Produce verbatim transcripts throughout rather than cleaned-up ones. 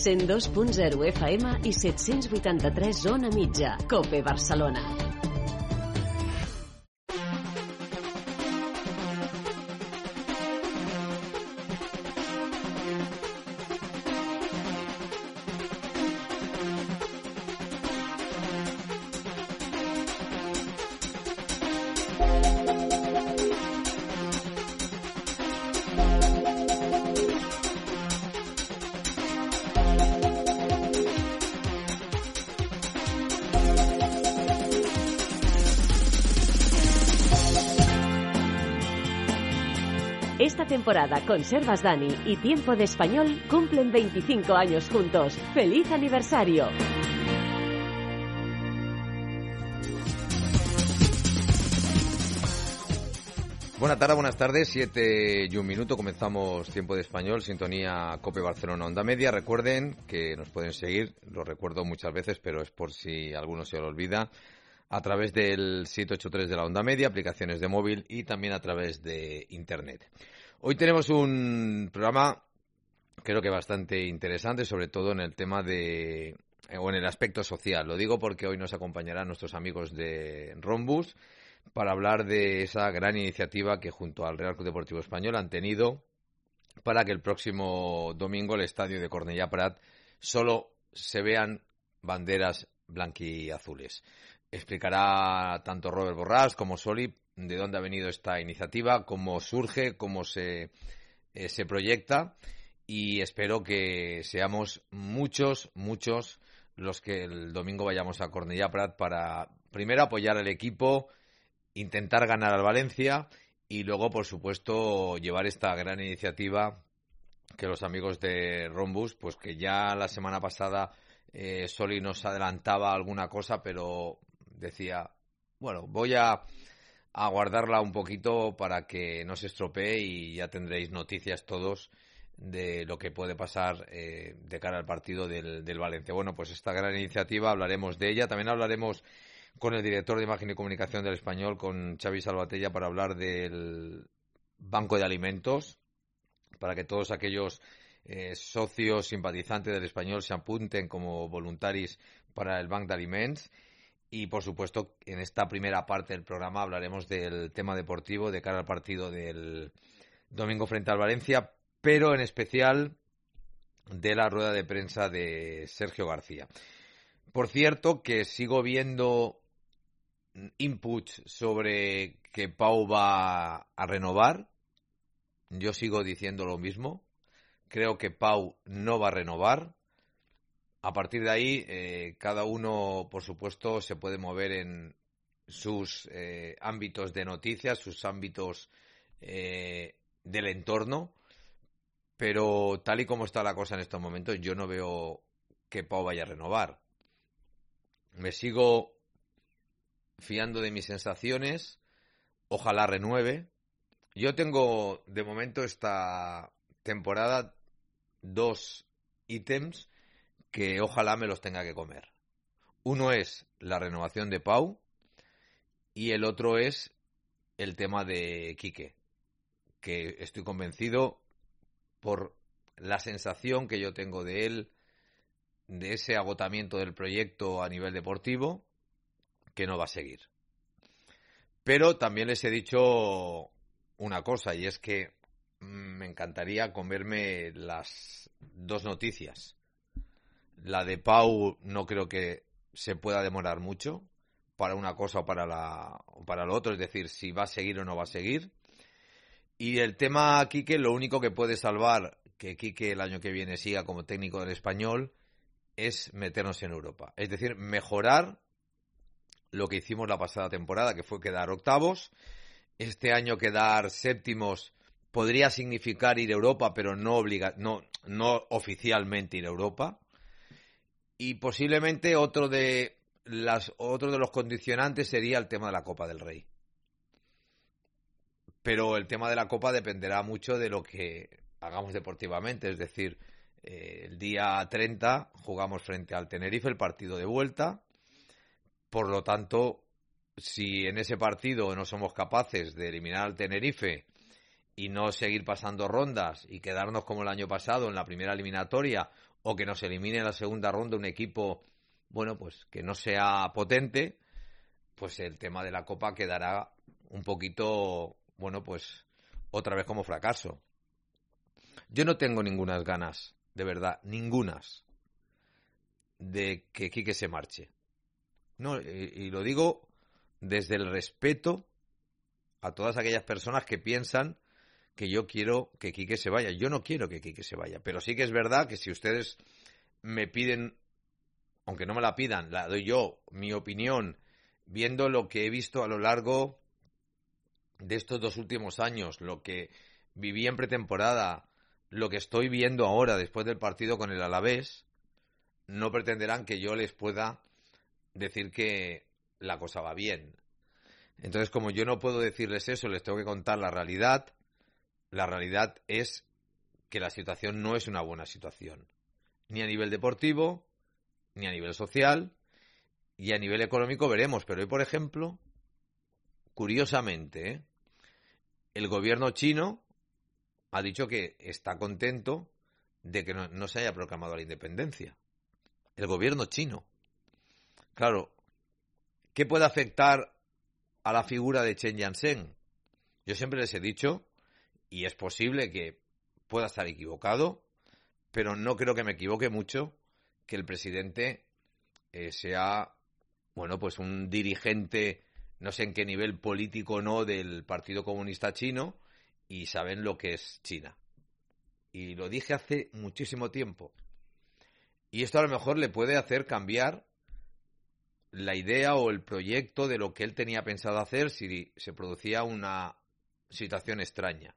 cent dos punt zero F M i set-cents vuitanta-tres Ona Mitja. COPE Barcelona. Esta temporada Conservas Dani y Tiempo de Español cumplen veinticinco años juntos. ¡Feliz aniversario! Buenas tardes, buenas tardes, siete y un minuto, comenzamos Tiempo de Español, sintonía COPE Barcelona Onda Media. Recuerden que nos pueden seguir, lo recuerdo muchas veces, pero es por si alguno se lo olvida, a través del siete ocho tres de la Onda Media, aplicaciones de móvil y también a través de Internet. Hoy tenemos un programa creo que bastante interesante, sobre todo en el tema de, o en el aspecto social. Lo digo porque hoy nos acompañarán nuestros amigos de Rombus para hablar de esa gran iniciativa que junto al Real Club Deportivo Español han tenido para que el próximo domingo el estadio de Cornellà Prat solo se vean banderas blanquiazules. Explicará tanto Robert Borràs como Soli de dónde ha venido esta iniciativa, cómo surge, cómo se, eh, se proyecta, y espero que seamos muchos, muchos los que el domingo vayamos a Cornellà Prat para primero apoyar al equipo, intentar ganar al Valencia y luego, por supuesto, llevar esta gran iniciativa que los amigos de Rombus, pues que ya la semana pasada eh, Soli nos adelantaba alguna cosa, pero decía, bueno, voy a, a guardarla un poquito para que no se estropee y ya tendréis noticias todos de lo que puede pasar eh, de cara al partido del, del Valencia. Bueno, pues esta gran iniciativa, hablaremos de ella. También hablaremos con el director de Imagen y Comunicación del Español, con Xavi Salvatella, para hablar del banco de alimentos, para que todos aquellos eh, socios simpatizantes del Español se apunten como voluntaris para el Banc d'Aliments. Y, por supuesto, en esta primera parte del programa hablaremos del tema deportivo de cara al partido del domingo frente al Valencia, pero en especial de la rueda de prensa de Sergio García. Por cierto, que sigo viendo inputs sobre que Pau va a renovar. Yo sigo diciendo lo mismo. Creo que Pau no va a renovar. A partir de ahí, eh, cada uno, por supuesto, se puede mover en sus eh, ámbitos de noticias, sus ámbitos eh, del entorno, pero tal y como está la cosa en estos momentos, yo no veo que Pau vaya a renovar. Me sigo fiando de mis sensaciones, ojalá renueve. Yo tengo, de momento, esta temporada, dos ítems que ojalá me los tenga que comer. Uno es la renovación de Pau y el otro es el tema de Quique, que estoy convencido por la sensación que yo tengo de él, de ese agotamiento del proyecto a nivel deportivo, que no va a seguir. Pero también les he dicho una cosa, y es que me encantaría comerme las dos noticias. La de Pau no creo que se pueda demorar mucho para una cosa o para la o para lo otro, es decir, si va a seguir o no va a seguir. Y el tema Quique, lo único que puede salvar que Quique el año que viene siga como técnico del Español es meternos en Europa. Es decir, mejorar lo que hicimos la pasada temporada, que fue quedar octavos. Este año quedar séptimos podría significar ir a Europa, pero no obliga, no, no oficialmente ir a Europa. Y posiblemente otro de las otro de los condicionantes sería el tema de la Copa del Rey. Pero el tema de la Copa dependerá mucho de lo que hagamos deportivamente. Es decir, eh, el día treinta jugamos frente al Tenerife el partido de vuelta. Por lo tanto, si en ese partido no somos capaces de eliminar al Tenerife y no seguir pasando rondas y quedarnos como el año pasado en la primera eliminatoria o que nos elimine en la segunda ronda un equipo, bueno, pues que no sea potente, pues el tema de la Copa quedará un poquito, bueno, pues otra vez como fracaso. Yo no tengo ningunas ganas, de verdad, ningunas, de que Quique se marche. No, y, y lo digo desde el respeto a todas aquellas personas que piensan que yo quiero que Quique se vaya. Yo no quiero que Quique se vaya, pero sí que es verdad que si ustedes me piden, aunque no me la pidan, la doy yo, mi opinión, viendo lo que he visto a lo largo de estos dos últimos años, lo que viví en pretemporada, lo que estoy viendo ahora después del partido con el Alavés, no pretenderán que yo les pueda decir que la cosa va bien. Entonces, como yo no puedo decirles eso, les tengo que contar la realidad. La realidad es que la situación no es una buena situación, ni a nivel deportivo, ni a nivel social, y a nivel económico veremos. Pero hoy, por ejemplo, curiosamente, ¿eh? el gobierno chino ha dicho que está contento de que no, no se haya proclamado la independencia. El gobierno chino. Claro, ¿qué puede afectar a la figura de Chen Jiansheng? Yo siempre les he dicho, y es posible que pueda estar equivocado, pero no creo que me equivoque mucho, que el presidente eh, sea, bueno, pues un dirigente, no sé en qué nivel político o no, del Partido Comunista Chino, y saben lo que es China. Y lo dije hace muchísimo tiempo. Y esto a lo mejor le puede hacer cambiar la idea o el proyecto de lo que él tenía pensado hacer si se producía una situación extraña.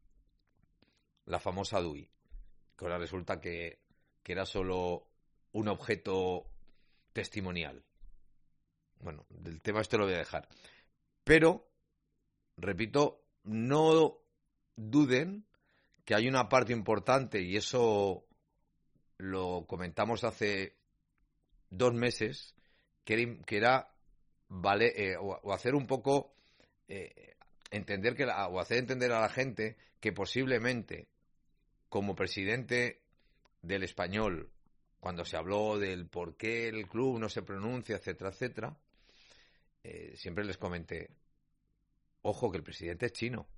La famosa D U I, que ahora resulta que, que era solo un objeto testimonial. Bueno, del tema este lo voy a dejar. Pero, repito, no duden que hay una parte importante, y eso lo comentamos hace dos meses, que era, que era vale, eh, o, o hacer un poco, eh, entender que la, o hacer entender a la gente que posiblemente, como presidente del Español, cuando se habló del por qué el club no se pronuncia, etcétera, etcétera, eh, siempre les comenté, ojo, que el presidente es chino.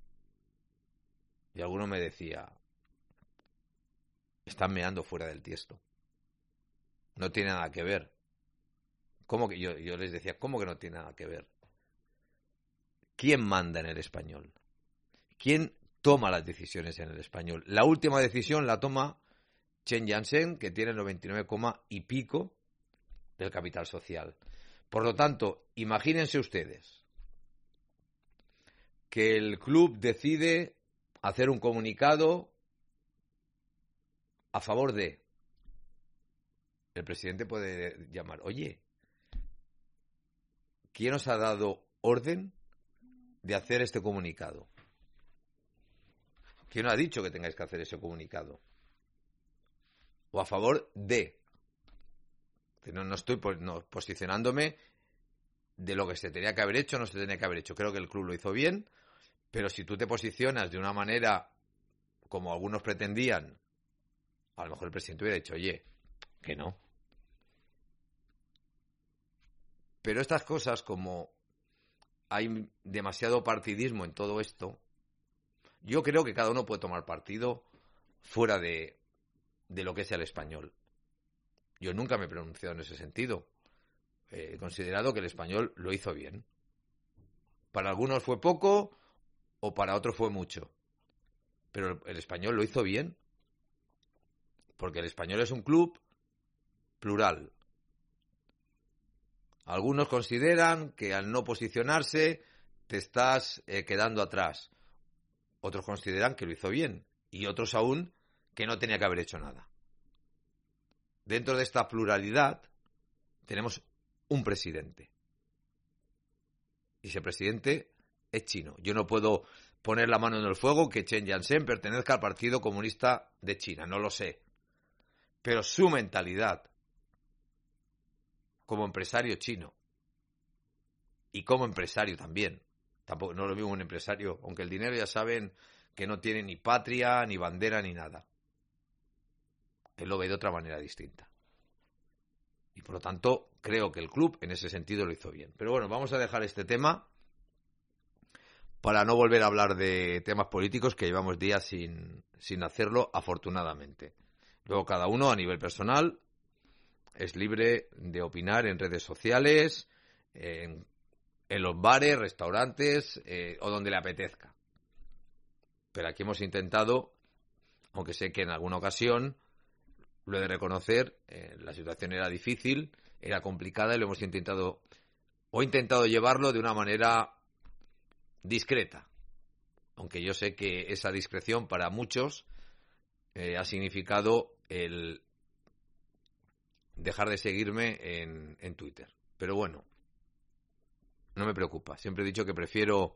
Y alguno me decía, están meando fuera del tiesto. No tiene nada que ver. ¿Cómo que yo, yo les decía, ¿cómo que no tiene nada que ver? ¿Quién manda en el Español? ¿Quién toma las decisiones en el Español? La última decisión la toma Chen Jiansheng, que tiene el noventa y nueve coma y pico del capital social. Por lo tanto, imagínense ustedes que el club decide hacer un comunicado a favor de... El presidente puede llamar, oye, ¿quién os ha dado orden de hacer este comunicado? ¿Quién os ha dicho que tengáis que hacer ese comunicado? O a favor de... No, no estoy no, posicionándome de lo que se tenía que haber hecho o no se tenía que haber hecho. Creo que el club lo hizo bien, pero si tú te posicionas de una manera como algunos pretendían, a lo mejor el presidente hubiera dicho, oye, que no. Pero estas cosas, como hay demasiado partidismo en todo esto, yo creo que cada uno puede tomar partido fuera de, de lo que es el Español. Yo nunca me he pronunciado en ese sentido. He considerado que el Español lo hizo bien. Para algunos fue poco o para otros fue mucho. Pero el, el Español lo hizo bien. Porque el Español es un club plural. Algunos consideran que al no posicionarse te estás eh, quedando atrás. Otros consideran que lo hizo bien. Y otros aún que no tenía que haber hecho nada. Dentro de esta pluralidad tenemos un presidente. Y ese presidente es chino. Yo no puedo poner la mano en el fuego que Chen Jiansheng pertenezca al Partido Comunista de China. No lo sé. Pero su mentalidad como empresario chino y como empresario también. Tampoco, no lo mismo un empresario, aunque el dinero ya saben que no tiene ni patria, ni bandera, ni nada. él lo ve de otra manera distinta. Y por lo tanto, creo que el club en ese sentido lo hizo bien. Pero bueno, vamos a dejar este tema para no volver a hablar de temas políticos, que llevamos días sin, sin hacerlo, afortunadamente. Luego cada uno a nivel personal es libre de opinar en redes sociales, en, en los bares, restaurantes eh, o donde le apetezca. Pero aquí hemos intentado, aunque sé que en alguna ocasión, lo he de reconocer, eh, la situación era difícil, era complicada y lo hemos intentado, o he intentado llevarlo de una manera discreta. Aunque yo sé que esa discreción para muchos eh, ha significado el dejar de seguirme en, en Twitter. Pero bueno, no me preocupa. Siempre he dicho que prefiero,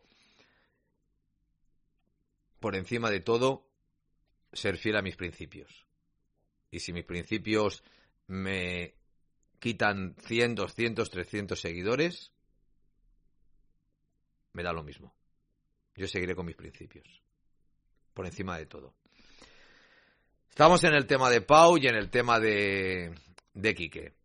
por encima de todo, ser fiel a mis principios. Y si mis principios me quitan cien, doscientos, trescientos seguidores, me da lo mismo. Yo seguiré con mis principios, por encima de todo. Estamos en el tema de Pau y en el tema de, de Quique.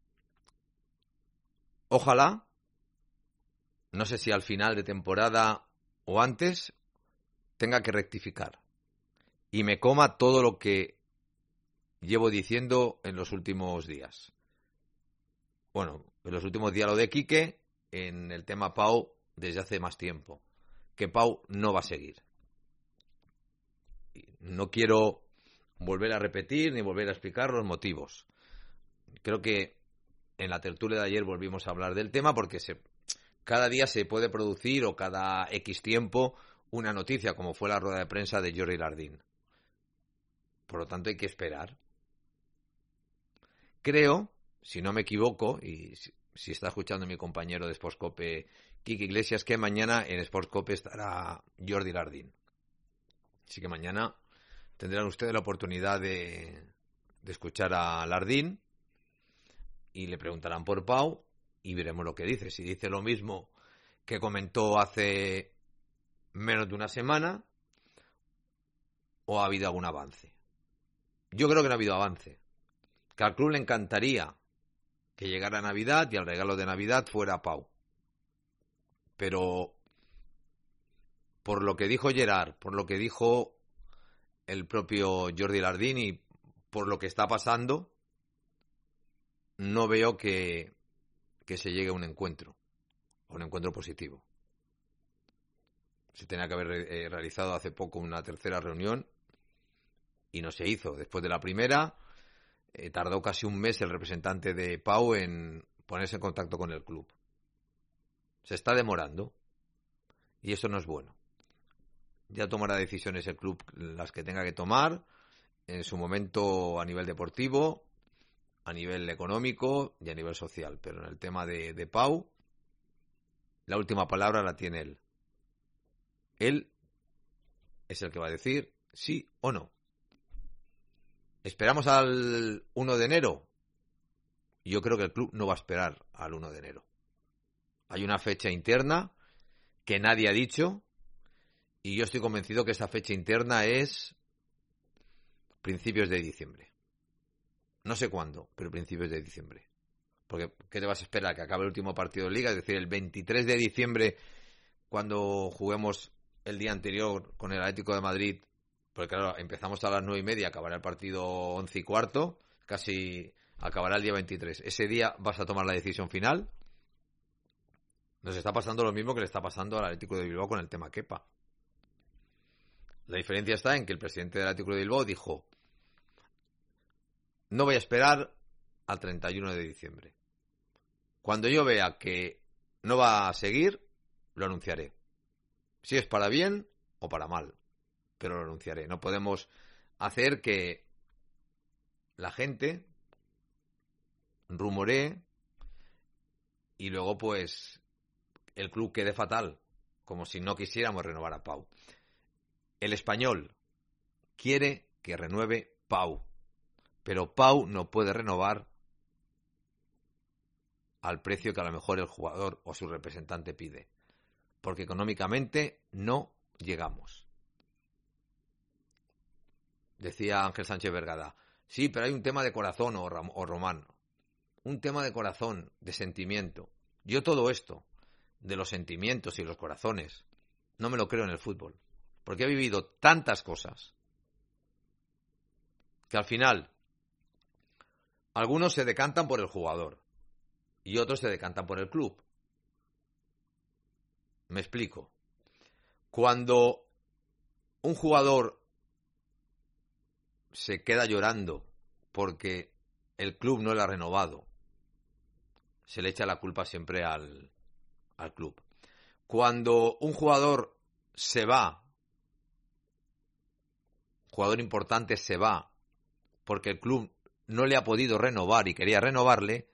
Ojalá, no sé si al final de temporada o antes, tenga que rectificar y me coma todo lo que llevo diciendo en los últimos días. Bueno, en los últimos días lo de Quique, en el tema Pau desde hace más tiempo, que Pau no va a seguir. No quiero volver a repetir ni volver a explicar los motivos. Creo que en la tertulia de ayer volvimos a hablar del tema porque se, cada día se puede producir o cada X tiempo una noticia, como fue la rueda de prensa de Jordi Lardín. Por lo tanto hay que esperar. Creo, si no me equivoco, y si, si está escuchando mi compañero de Sportscope, Quique Iglesias, que mañana en Sportscope estará Jordi Lardín. Así que mañana tendrán ustedes la oportunidad de, de escuchar a Lardín y le preguntarán por Pau y veremos lo que dice. Si dice lo mismo que comentó hace menos de una semana o ha habido algún avance. Yo creo que no ha habido avance. Que al club le encantaría que llegara Navidad y el regalo de Navidad fuera Pau. Pero por lo que dijo Gerard, por lo que dijo el propio Jordi Lardín y por lo que está pasando, no veo que, que se llegue a un encuentro, a un encuentro positivo. Se tenía que haber eh, realizado hace poco una tercera reunión y no se hizo. Después de la primera, eh, tardó casi un mes el representante de Pau en ponerse en contacto con el club. Se está demorando y eso no es bueno. Ya tomará decisiones el club las que tenga que tomar en su momento a nivel deportivo, a nivel económico y a nivel social. Pero en el tema de, de Pau, la última palabra la tiene él. Él es el que va a decir sí o no. ¿Esperamos al uno de enero? Yo creo que el club no va a esperar al uno de enero. Hay una fecha interna que nadie ha dicho y yo estoy convencido que esa fecha interna es principios de diciembre. No sé cuándo, pero principios de diciembre. Porque ¿qué te vas a esperar? Que acabe el último partido de Liga, es decir, el veintitrés de diciembre, cuando juguemos el día anterior con el Atlético de Madrid, porque claro, empezamos a las nueve y media, acabará el partido once y cuarto, casi acabará el día veintitrés. ¿Ese día vas a tomar la decisión final? Nos está pasando lo mismo que le está pasando al Atlético de Bilbao con el tema Kepa. La diferencia está en que el presidente del Atlético de Bilbao dijo: no voy a esperar al treinta y uno de diciembre. Cuando yo vea que no va a seguir, lo anunciaré. Si es para bien o para mal, pero lo anunciaré. No podemos hacer que la gente rumoree y luego pues el club quede fatal, como si no quisiéramos renovar a Pau. El Español quiere que renueve Pau, pero Pau no puede renovar al precio que a lo mejor el jugador o su representante pide, porque económicamente no llegamos. Decía Ángel Sánchez Vergada, Sí, pero hay un tema de corazón, o, Ram- o Román. Un tema de corazón, de sentimiento. Yo todo esto, de los sentimientos y los corazones, no me lo creo en el fútbol. Porque he vivido tantas cosas que al final algunos se decantan por el jugador y otros se decantan por el club. Me explico. Cuando un jugador se queda llorando porque el club no le ha renovado, se le echa la culpa siempre al, al club. Cuando un jugador se va, jugador importante se va porque el club no le ha podido renovar y quería renovarle,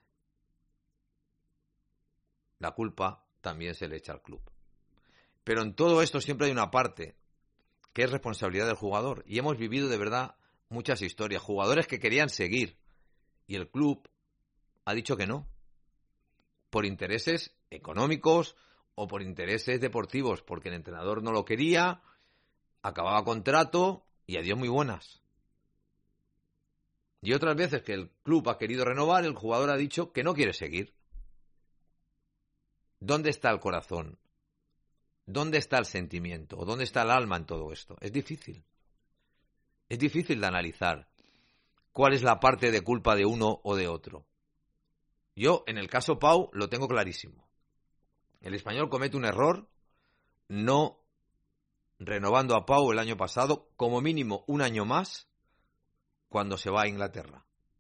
la culpa también se le echa al club. Pero en todo esto siempre hay una parte que es responsabilidad del jugador. Y hemos vivido de verdad muchas historias. Jugadores que querían seguir y el club ha dicho que no. Por intereses económicos o por intereses deportivos. Porque el entrenador no lo quería, acababa contrato y adiós muy buenas. Y otras veces que el club ha querido renovar, el jugador ha dicho que no quiere seguir. ¿Dónde está el corazón? ¿Dónde está el sentimiento? ¿O dónde está el alma en todo esto? Es difícil. Es difícil de analizar cuál es la parte de culpa de uno o de otro. Yo, en el caso Pau, lo tengo clarísimo. El Español comete un error no renovando a Pau el año pasado, como mínimo un año más, cuando se va a Inglaterra.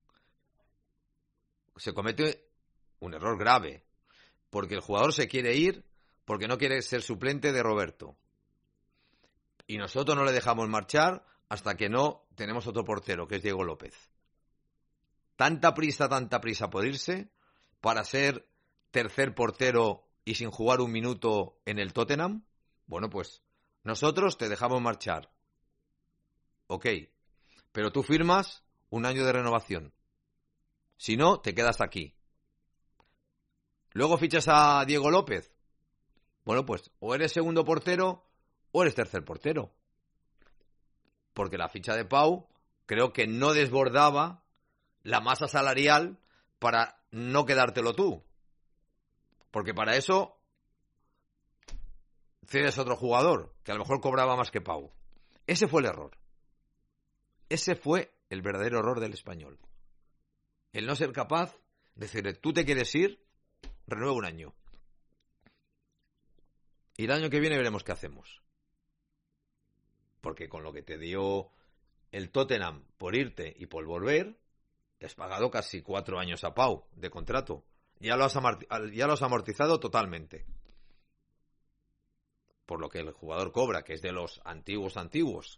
Se comete un error grave, porque el jugador se quiere ir porque no quiere ser suplente de Roberto. Y nosotros no le dejamos marchar hasta que no tenemos otro portero, que es Diego López. Tanta prisa, tanta prisa por irse para ser tercer portero y sin jugar un minuto en el Tottenham. Bueno, pues nosotros te dejamos marchar. Ok, pero tú firmas un año de renovación. Si no, te quedas aquí. Luego fichas a Diego López. Bueno, pues o eres segundo portero o eres tercer portero. Porque la ficha de Pau creo que no desbordaba la masa salarial para no quedártelo tú. Porque para eso cedes a otro jugador que a lo mejor cobraba más que Pau. Ese fue el error. Ese fue el verdadero error del Español. El no ser capaz de decirle, tú te quieres ir, renueva un año. Y el año que viene veremos qué hacemos. Porque con lo que te dio el Tottenham por irte y por volver, te has pagado casi cuatro años a Pau de contrato. Ya lo has, amorti- ya lo has amortizado totalmente. Por lo que el jugador cobra, que es de los antiguos antiguos.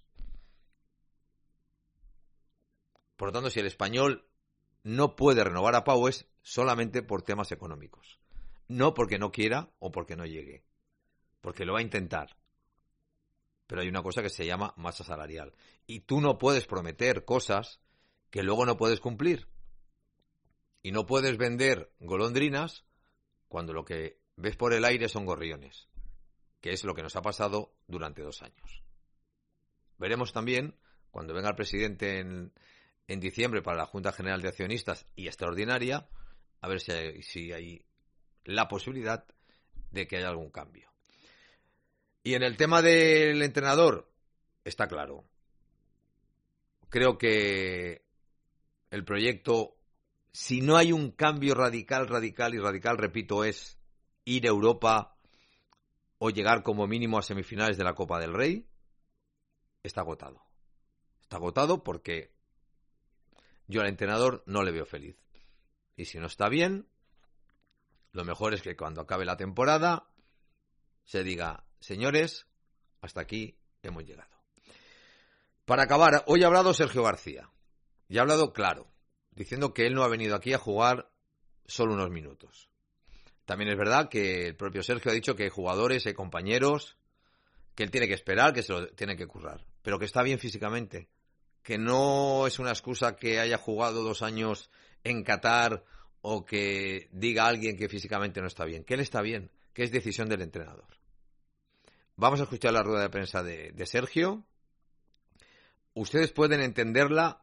Por lo tanto, si el Español no puede renovar a Pau es solamente por temas económicos. No porque no quiera o porque no llegue. Porque lo va a intentar. Pero hay una cosa que se llama masa salarial. Y tú no puedes prometer cosas que luego no puedes cumplir. Y no puedes vender golondrinas cuando lo que ves por el aire son gorriones. Que es lo que nos ha pasado durante dos años. Veremos también, cuando venga el presidente en, en diciembre para la Junta General de Accionistas y extraordinaria, a ver si hay, si hay la posibilidad de que haya algún cambio. Y en el tema del entrenador, está claro. Creo que el proyecto, si no hay un cambio radical, radical y radical, repito, es ir a Europa o llegar como mínimo a semifinales de la Copa del Rey, está agotado. Está agotado porque yo al entrenador no le veo feliz. Y si no está bien, lo mejor es que cuando acabe la temporada se diga, señores, hasta aquí hemos llegado. Para acabar, hoy ha hablado Sergio García. Y ha hablado claro, diciendo que él no ha venido aquí a jugar solo unos minutos. También es verdad que el propio Sergio ha dicho que hay jugadores, hay compañeros, que él tiene que esperar, que se lo tiene que currar. Pero que está bien físicamente. Que no es una excusa que haya jugado dos años en Qatar o que diga alguien que físicamente no está bien. Que él está bien, que es decisión del entrenador. Vamos a escuchar la rueda de prensa de, de Sergio. Ustedes pueden entenderla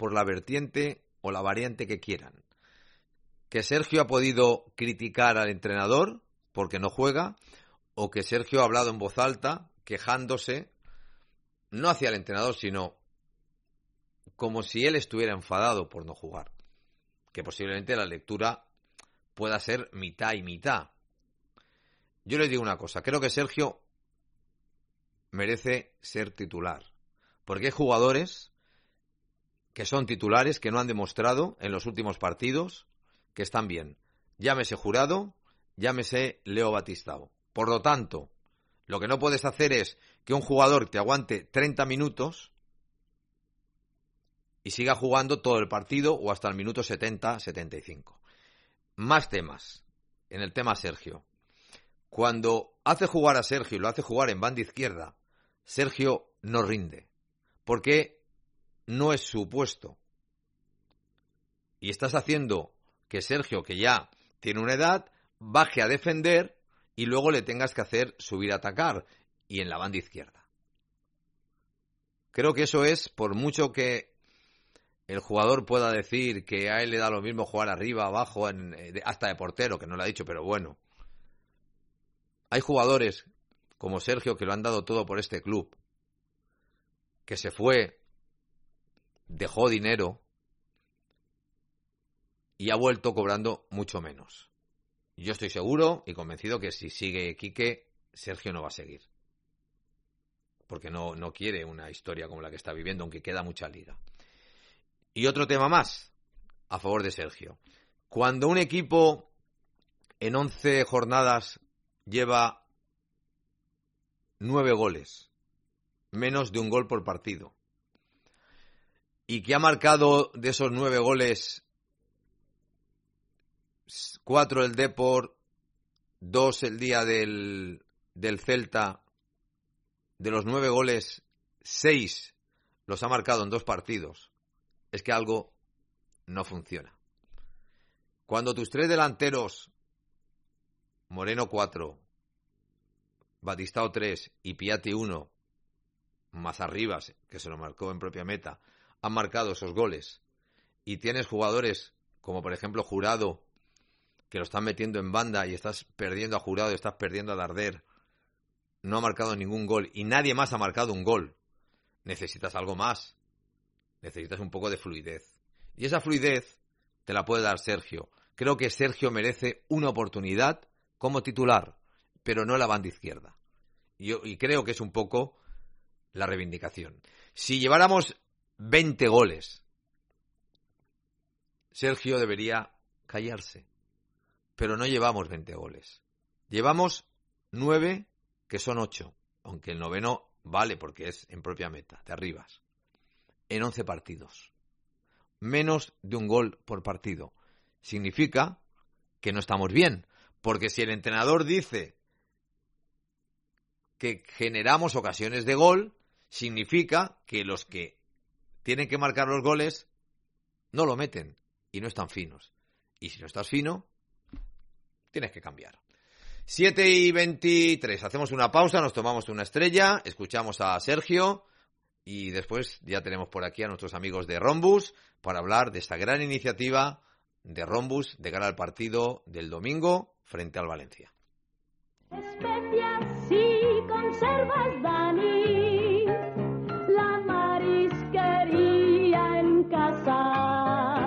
por la vertiente o la variante que quieran. Que Sergio ha podido criticar al entrenador porque no juega, o que Sergio ha hablado en voz alta quejándose, no hacia el entrenador, sino como si él estuviera enfadado por no jugar. Que posiblemente la lectura pueda ser mitad y mitad. Yo les digo una cosa, creo que Sergio merece ser titular, porque hay jugadores que son titulares, que no han demostrado en los últimos partidos que están bien. Llámese Jurado, llámese Leo Batistao. Por lo tanto, lo que no puedes hacer es que un jugador te aguante treinta minutos y siga jugando todo el partido o hasta el minuto setenta, setenta y cinco. Más temas. En el tema Sergio. Cuando hace jugar a Sergio y lo hace jugar en banda izquierda, Sergio no rinde. Porque no es su puesto. Y estás haciendo que Sergio, que ya tiene una edad, baje a defender y luego le tengas que hacer subir a atacar. Y en la banda izquierda. Creo que eso es, por mucho que el jugador pueda decir que a él le da lo mismo jugar arriba, abajo, en, hasta de portero, que no lo ha dicho, pero bueno. Hay jugadores como Sergio que lo han dado todo por este club, que se fue, dejó dinero y ha vuelto cobrando mucho menos. Yo estoy seguro y convencido que si sigue Quique, Sergio no va a seguir. Porque no, no quiere una historia como la que está viviendo, aunque queda mucha liga. Y otro tema más, a favor de Sergio. Cuando un equipo en once jornadas lleva nueve goles, menos de un gol por partido, y que ha marcado de esos nueve goles cuatro el Depor, dos el día del, del Celta, de los nueve goles, seis los ha marcado en dos partidos, es que algo no funciona. Cuando tus tres delanteros, Moreno cuatro, Batistao tres y Piatti uno, más Arribas, que se lo marcó en propia meta, han marcado esos goles, y tienes jugadores como por ejemplo Jurado, que lo están metiendo en banda y estás perdiendo a Jurado y estás perdiendo a Darder, no ha marcado ningún gol y nadie más ha marcado un gol, necesitas algo más, necesitas un poco de fluidez. Y esa fluidez te la puede dar Sergio. Creo que Sergio merece una oportunidad como titular, pero no en la banda izquierda. Y, yo, y creo que es un poco la reivindicación. Si lleváramos veinte goles, Sergio debería callarse. Pero no llevamos veinte goles. Llevamos nueve, que son ocho. Aunque el noveno vale porque es en propia meta, de Arribas. En once partidos. Menos de un gol por partido. Significa que no estamos bien. Porque si el entrenador dice que generamos ocasiones de gol, significa que los que tienen que marcar los goles no lo meten y no están finos. Y si no estás fino, tienes que cambiar. siete y veintitrés. Hacemos una pausa, nos tomamos una estrella, escuchamos a Sergio y después ya tenemos por aquí a nuestros amigos de Rhombus para hablar de esta gran iniciativa de Rhombus de cara al partido del domingo frente al Valencia. Especias y conservas, Dani, la marisquería en casa.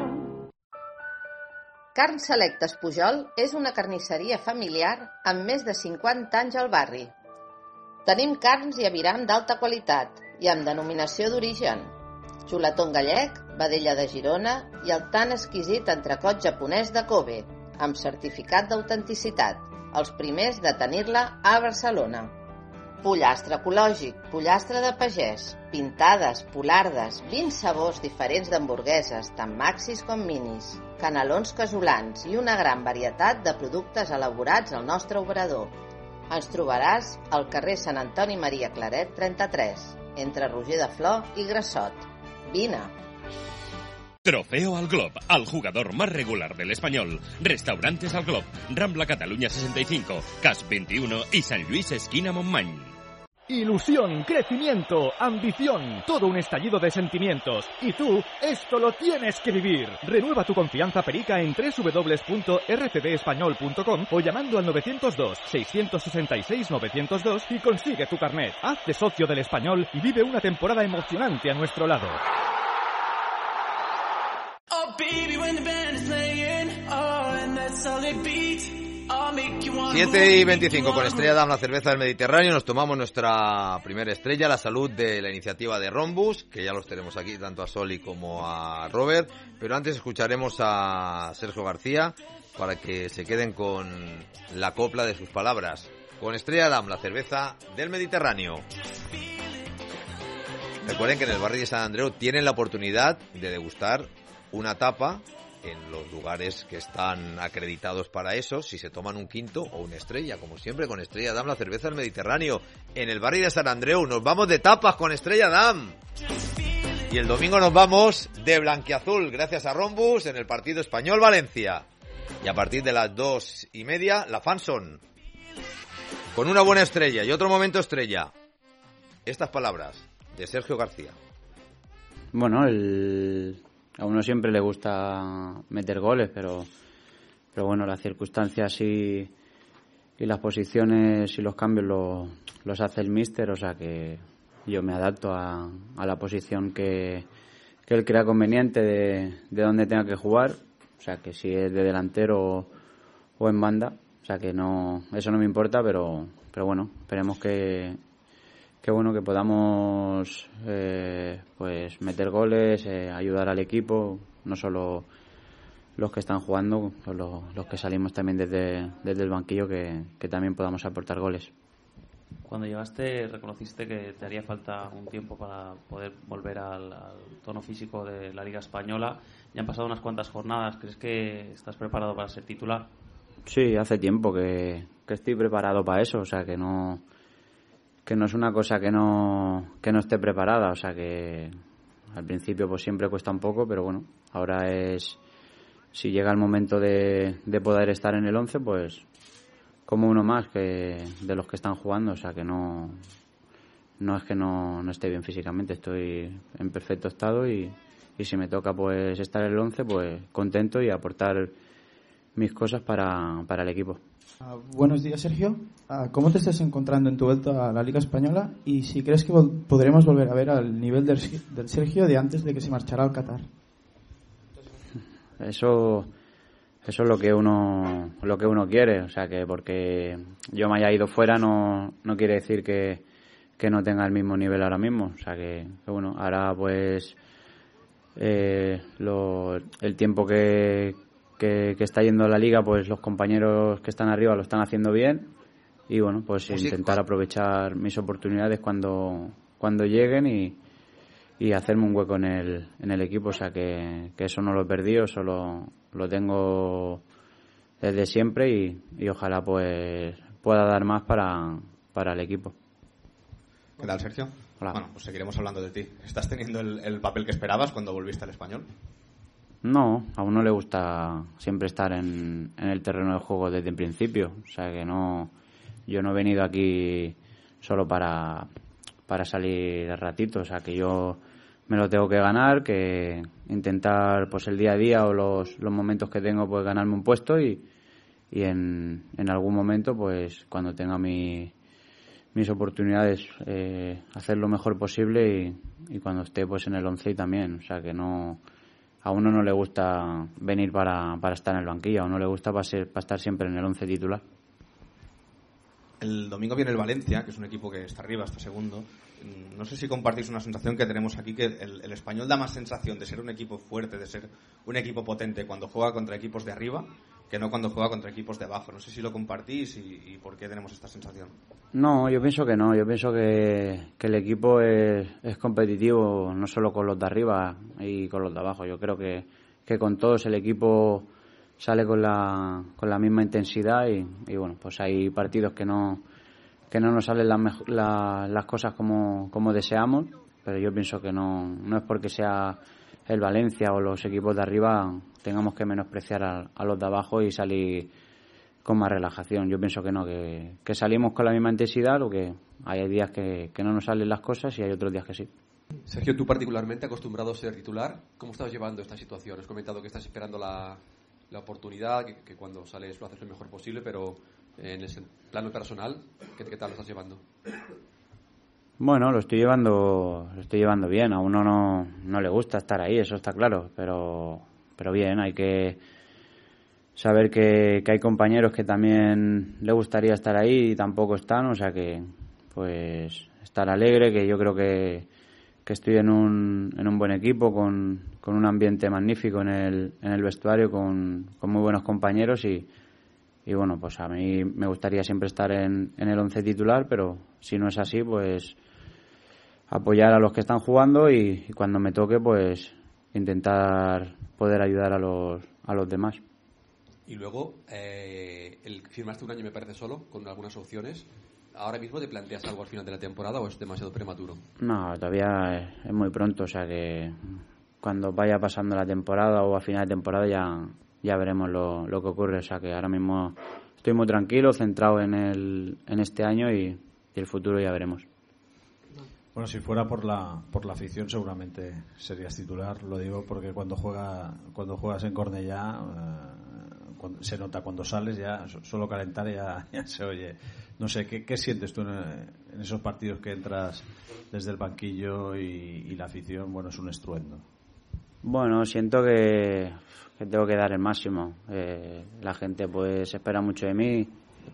Carn Selectes Pujol és una carnisseria familiar amb més de cinquanta anys al barri. Tenim carns i aviram d'alta qualitat i amb denominació d'origen. Xuletón gallec, vedella de Girona i el tan exquisit entrecot japonès de Kobe, amb certificat d'autenticitat, els primers de tenir-la a Barcelona. Pollastre ecològic, pollastre de pagès, pintades, polardes, vint sabors diferents d'hamburgueses, tant maxis com minis, canelons casolans i una gran varietat de productes elaborats al nostre obrador. Ens trobaràs al carrer Sant Antoni Maria Claret trenta-tres, entre Roger de Flor i Grassot. Vine! Trofeo al Glob, al jugador más regular del español. Restaurantes al Glob, Rambla Cataluña sesenta y cinco, Cas veintiuno y San Luis esquina Montmany. Ilusión, crecimiento, ambición, todo un estallido de sentimientos. Y tú, esto lo tienes que vivir. Renueva tu confianza perica en doble u doble u doble u punto r c d español punto com o llamando al nueve cero dos, seis seis seis, nueve cero dos y consigue tu carnet. Hazte socio del Español y vive una temporada emocionante a nuestro lado. Oh, baby, when the band is playing, oh, and that solid beat. siete y veinticinco con Estrella Damm, la cerveza del Mediterráneo. Nos tomamos nuestra primera estrella, la salud de la iniciativa de Rhombus, que ya los tenemos aquí, tanto a Soli como a Robert. Pero antes escucharemos a Sergio García para que se queden con la copla de sus palabras. Con Estrella Damm, la cerveza del Mediterráneo. Recuerden que en el barrio de San Andreu tienen la oportunidad de degustar una tapa en los lugares que están acreditados para eso, si se toman un quinto o una estrella, como siempre, con Estrella Damm, la cerveza del Mediterráneo. En el barrio de San Andreu nos vamos de tapas con Estrella Damm. Y el domingo nos vamos de blanquiazul, gracias a Rhombus, en el partido Español-Valencia. Y a partir de las dos y media, la Fanson. Con una buena estrella y otro momento estrella. Estas palabras de Sergio García. Bueno, el... a uno siempre le gusta meter goles, pero pero bueno, las circunstancias y, y las posiciones y los cambios lo, los hace el míster, o sea que yo me adapto a, a la posición que, que él crea conveniente de, de dónde tenga que jugar, o sea que si es de delantero o, o en banda, o sea que no, eso no me importa, pero pero bueno, esperemos que que bueno que podamos eh, pues meter goles, eh, ayudar al equipo, no solo los que están jugando, solo los que salimos también desde, desde el banquillo, que, que también podamos aportar goles. Cuando llegaste, reconociste que te haría falta un tiempo para poder volver al, al tono físico de la Liga Española. Ya han pasado unas cuantas jornadas. ¿Crees que estás preparado para ser titular? Sí, hace tiempo que, que estoy preparado para eso, o sea que no... que no es una cosa que no que no esté preparada, o sea que al principio pues siempre cuesta un poco, pero bueno, ahora es, si llega el momento de, de poder estar en el once, pues como uno más que de los que están jugando, o sea que no no es que no, no esté bien físicamente, estoy en perfecto estado y, y si me toca pues estar en el once, pues contento y aportar mis cosas para, para el equipo. Uh, buenos días, Sergio. Uh, ¿Cómo te estás encontrando en tu vuelta a la Liga Española? Y si crees que vol- podremos volver a ver al nivel del, del Sergio de antes de que se marchara al Qatar. Eso, eso es lo que uno, lo que uno quiere. O sea, que porque yo me haya ido fuera no, no quiere decir que, que no tenga el mismo nivel ahora mismo. O sea, que, que bueno, ahora pues eh, lo, el tiempo que Que, que está yendo a la liga, pues los compañeros que están arriba lo están haciendo bien y bueno, pues Música. intentar aprovechar mis oportunidades cuando cuando lleguen y, y hacerme un hueco en el en el equipo, o sea que, que eso no lo he perdido, solo lo tengo desde siempre y, y ojalá pues pueda dar más para, para el equipo. ¿Qué tal, Sergio? Hola. Bueno, pues seguiremos hablando de ti. ¿Estás teniendo el, el papel que esperabas cuando volviste al Español? No, a uno le gusta siempre estar en, en el terreno de juego desde el principio. O sea que no, yo no he venido aquí solo para, para salir de ratito. O sea que yo me lo tengo que ganar, que intentar pues el día a día o los, los momentos que tengo pues ganarme un puesto y, y en, en algún momento pues cuando tenga mi, mis oportunidades eh, hacer lo mejor posible y, y cuando esté pues en el once y también. O sea que no... A uno no le gusta venir para, para estar en el banquillo, a uno le gusta para, ser, para estar siempre en el once titular. El domingo viene el Valencia, que es un equipo que está arriba, está segundo. No sé si compartís una sensación que tenemos aquí, que el, el Español da más sensación de ser un equipo fuerte, de ser un equipo potente cuando juega contra equipos de arriba, que no cuando juega contra equipos de abajo. No sé si lo compartís y, y por qué tenemos esta sensación. No, yo pienso que no. Yo pienso que, que el equipo es, es competitivo no solo con los de arriba y con los de abajo. Yo creo que, que con todos el equipo sale con la, con la misma intensidad y, y bueno, pues hay partidos que no que no nos salen las, mejo- la, las cosas como, como deseamos, pero yo pienso que no, no es porque sea el Valencia o los equipos de arriba tengamos que menospreciar a, a los de abajo y salir con más relajación. Yo pienso que no, que, que salimos con la misma intensidad, lo que hay días que, que no nos salen las cosas y hay otros días que sí. Sergio, tú particularmente acostumbrado a ser titular, ¿cómo estás llevando esta situación? Has comentado que estás esperando la, la oportunidad, que, que cuando sales lo haces lo mejor posible, pero en el plano personal, ¿qué, qué tal lo estás llevando? Bueno, lo estoy llevando, lo estoy llevando bien. A uno no, no le gusta estar ahí, eso está claro, pero, pero bien, hay que saber que, que hay compañeros que también le gustaría estar ahí y tampoco están, o sea que, pues, estar alegre, que yo creo que, que estoy en un, en un buen equipo, con, con un ambiente magnífico en el, en el vestuario, con, con muy buenos compañeros y, y bueno, pues a mí me gustaría siempre estar en, en el once titular, pero si no es así, pues apoyar a los que están jugando y, y cuando me toque, pues intentar poder ayudar a los, a los demás. Y luego, eh, el, firmaste un año, me parece, solo, con algunas opciones. ¿Ahora mismo te planteas algo al final de la temporada o es demasiado prematuro? No, todavía es, es muy pronto, o sea que cuando vaya pasando la temporada o a final de temporada ya, ya veremos lo, lo que ocurre. O sea que ahora mismo estoy muy tranquilo, centrado en, el, en este año y, y el futuro ya veremos. Bueno, si fuera por la por la afición seguramente serías titular, lo digo porque cuando juega cuando juegas en Cornellá eh, cuando, se nota cuando sales ya solo calentar ya, ya se oye. No sé, ¿qué, qué sientes tú en, en esos partidos que entras desde el banquillo y, y la afición? Bueno, es un estruendo. Bueno, siento que, que tengo que dar el máximo. Eh, la gente pues espera mucho de mí.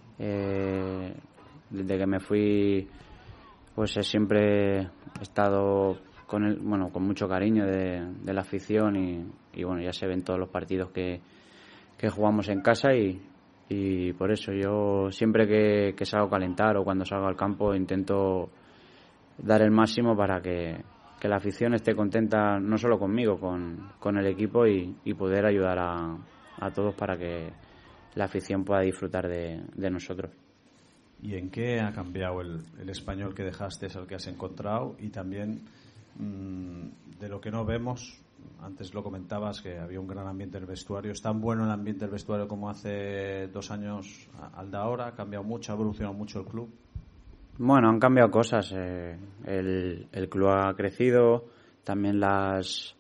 Eh, desde que me fui pues siempre he estado con el, bueno, con mucho cariño de, de la afición y, y bueno, ya se ven todos los partidos que, que jugamos en casa y, y por eso yo siempre que, que salgo a calentar o cuando salgo al campo intento dar el máximo para que, que la afición esté contenta no solo conmigo, con, con el equipo y, y poder ayudar a, a todos para que la afición pueda disfrutar de, de nosotros. ¿Y en qué ha cambiado el, el Español que dejaste, es el que has encontrado? Y también mmm, de lo que no vemos, antes lo comentabas que había un gran ambiente en el vestuario. ¿Es tan bueno el ambiente del vestuario como hace dos años al de ahora? ¿Ha cambiado mucho, ha evolucionado mucho el club? Bueno, han cambiado cosas. Eh, el, el club ha crecido, también las...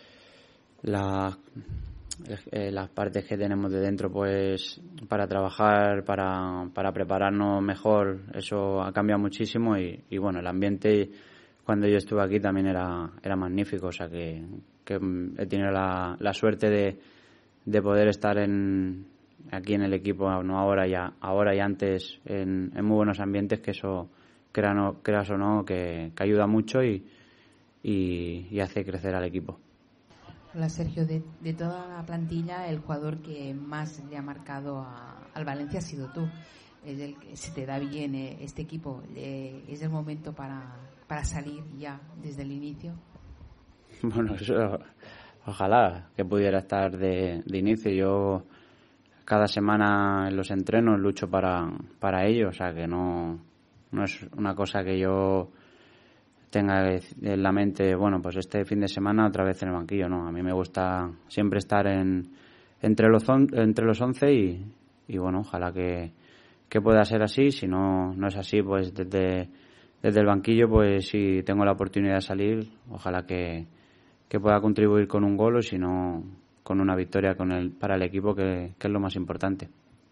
las Eh, las partes que tenemos de dentro pues para trabajar, para, para prepararnos mejor, eso ha cambiado muchísimo y, y bueno, el ambiente cuando yo estuve aquí también era, era magnífico, o sea que, que he tenido la, la suerte de, de poder estar en, aquí en el equipo, no ahora ya, ahora y antes en, en muy buenos ambientes, que eso creas, no, creas o no, que, que ayuda mucho y, y, y hace crecer al equipo. Hola Sergio, de, de toda la plantilla el jugador que más le ha marcado a, al Valencia ha sido tú. Es el que se te da bien eh, este equipo. Eh, ¿Es el momento para, para salir ya desde el inicio? Bueno, eso, ojalá que pudiera estar de, de inicio. Yo cada semana en los entrenos lucho para, para ello, o sea que no, no es una cosa que yo tenga en la mente, bueno, pues este fin de semana otra vez en el banquillo, no. A mí me gusta siempre estar en entre los on, entre los once y, y bueno, ojalá que, que pueda ser así. Si no no es así, pues desde desde el banquillo, pues si tengo la oportunidad de salir, ojalá que, que pueda contribuir con un gol o si no con una victoria con el para el equipo, que, que es lo más importante.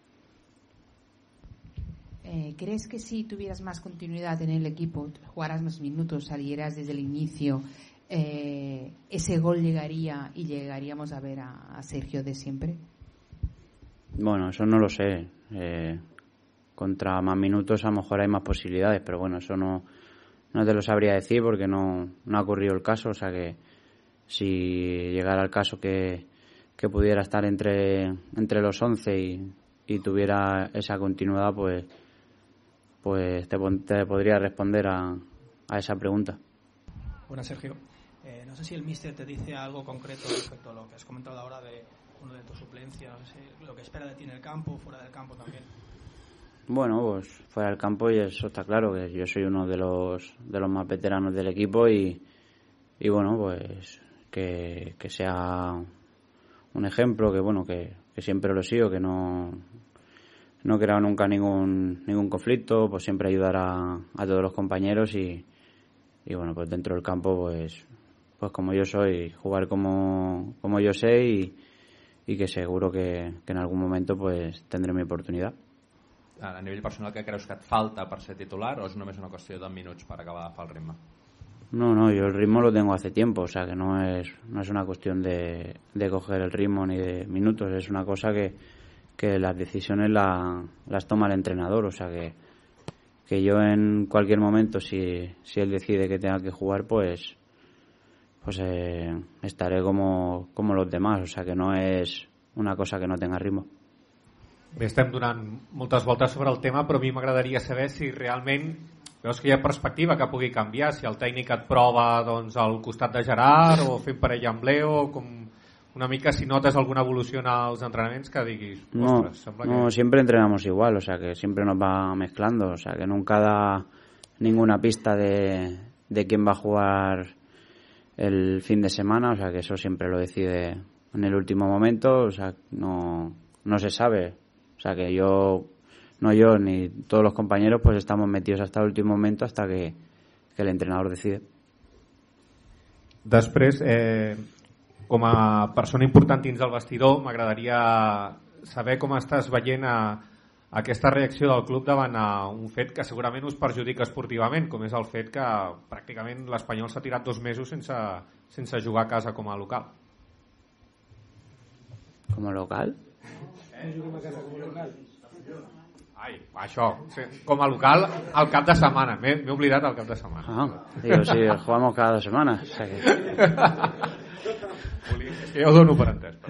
Eh, ¿Crees que si tuvieras más continuidad en el equipo, jugaras más minutos, salieras desde el inicio, eh, ese gol llegaría y llegaríamos a ver a, a Sergio de siempre? Bueno, eso no lo sé. Eh, contra más minutos a lo mejor hay más posibilidades, pero bueno, eso no, no te lo sabría decir porque no, no ha ocurrido el caso. O sea que si llegara el caso que, que pudiera estar entre, entre los once y, y tuviera esa continuidad, pues pues te, te podría responder a, a esa pregunta. Buenas, Sergio. Eh, no sé si el míster te dice algo concreto respecto a lo que has comentado ahora de uno de tus suplencias, no sé, lo que espera de ti en el campo, fuera del campo también. Bueno, pues fuera del campo y eso está claro, que yo soy uno de los de los más veteranos del equipo y, y bueno, pues que, que sea un ejemplo, que bueno, que, que siempre lo sigo, que no no he creado nunca ningún ningún conflicto, pues siempre ayudar a, a todos los compañeros y, y bueno, pues dentro del campo pues pues como yo soy, jugar como, como yo sé y, y que seguro que, que en algún momento pues tendré mi oportunidad. A nivell personal, què creus que et falta per ser titular o és només una qüestió de minuts per acabar d'agafar el ritme? No, no, yo el ritmo lo tengo hace tiempo, o sea que no es no es una cuestión de, de coger el ritmo ni de minutos, es una cosa que, que las decisiones la, las toma el entrenador, o sea que, que yo en cualquier momento, si, si él decide que tenga que jugar, pues pues eh, estaré como, como los demás, o sea que no es una cosa que no tenga ritmo. Bé, estem donant moltes voltes sobre el tema, però a mi m'agradaria saber si realment veus que hi ha perspectiva que pugui canviar, si el tècnic et prova doncs, al costat de Gerard o fent parella amb Leo, com una mica si notes alguna evolució en els entrenaments que diguis, ostres, no, sembla que... No, siempre entrenamos igual, o sea que siempre nos va mezclando, o sea que nunca da ninguna pista de, de quién va a jugar el fin de semana, o sea que eso siempre lo decide en el último momento, o sea, no, no se sabe. O sea que yo, no yo ni todos los compañeros, pues estamos metidos hasta el último momento, hasta que, que el entrenador decide. Després, eh, com a persona important dins del vestidor, m'agradaria saber com estàs veient a, a aquesta reacció del club davant a un fet que segurament us perjudica esportivament, com és el fet que pràcticament l'Espanyol s'ha tirat dos mesos sense, sense jugar a casa com a local. Com a local? Ai, això, com a local al cap de setmana, m'he oblidat al cap de setmana. Ah, digo, sí, jugamos cada dos semanas. O sea que... És que jo ho dono per entès.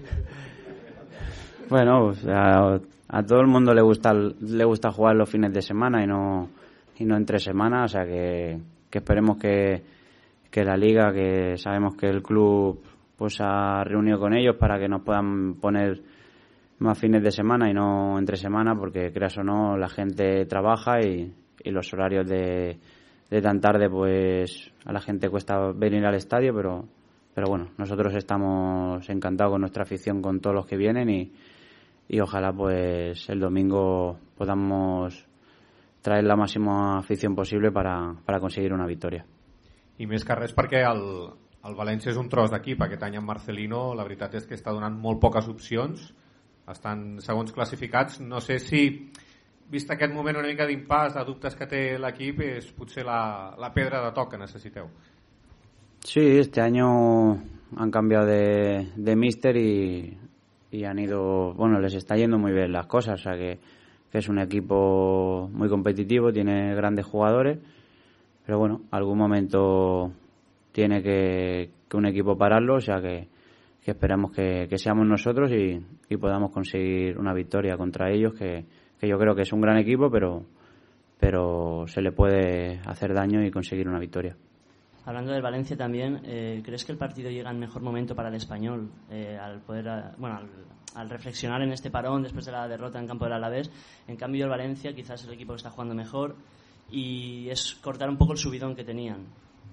Bueno, a, a todo el mundo le gusta le gusta jugar los fines de semana y no y no entre semana, o sea que, que esperemos que, que la liga, que sabemos que el club pues ha reunido con ellos para que nos puedan poner más fines de semana y no entre semana, porque creas o no la gente trabaja y, y los horarios de, de tan tarde pues a la gente cuesta venir al estadio, pero pero bueno, nosotros estamos encantados con nuestra afición, con todos los que vienen y, y ojalá pues el domingo podamos traer la máxima afición posible para, para conseguir una victoria. I més que res perquè el, el València és un tros d'equip. Aquest any en Marcelino la veritat és que està donant molt poques opcions, estan segons classificats. No sé si, vist aquest moment una mica d'impàs, de dubtes que té l'equip, és potser la, la pedra de toc que necessiteu. Sí, este año han cambiado de, de míster y, y han ido, bueno, les está yendo muy bien las cosas, o sea que, que es un equipo muy competitivo, tiene grandes jugadores, pero bueno, algún momento tiene que, que un equipo pararlo, o sea que que esperamos que, que seamos nosotros y, y podamos conseguir una victoria contra ellos, que, que yo creo que es un gran equipo, pero, pero se le puede hacer daño y conseguir una victoria. Hablando del Valencia también, eh, ¿crees que el partido llega en mejor momento para el Español eh, al poder, bueno, al, al reflexionar en este parón después de la derrota en campo del Alavés? En cambio el Valencia quizás es el equipo que está jugando mejor y es cortar un poco el subidón que tenían.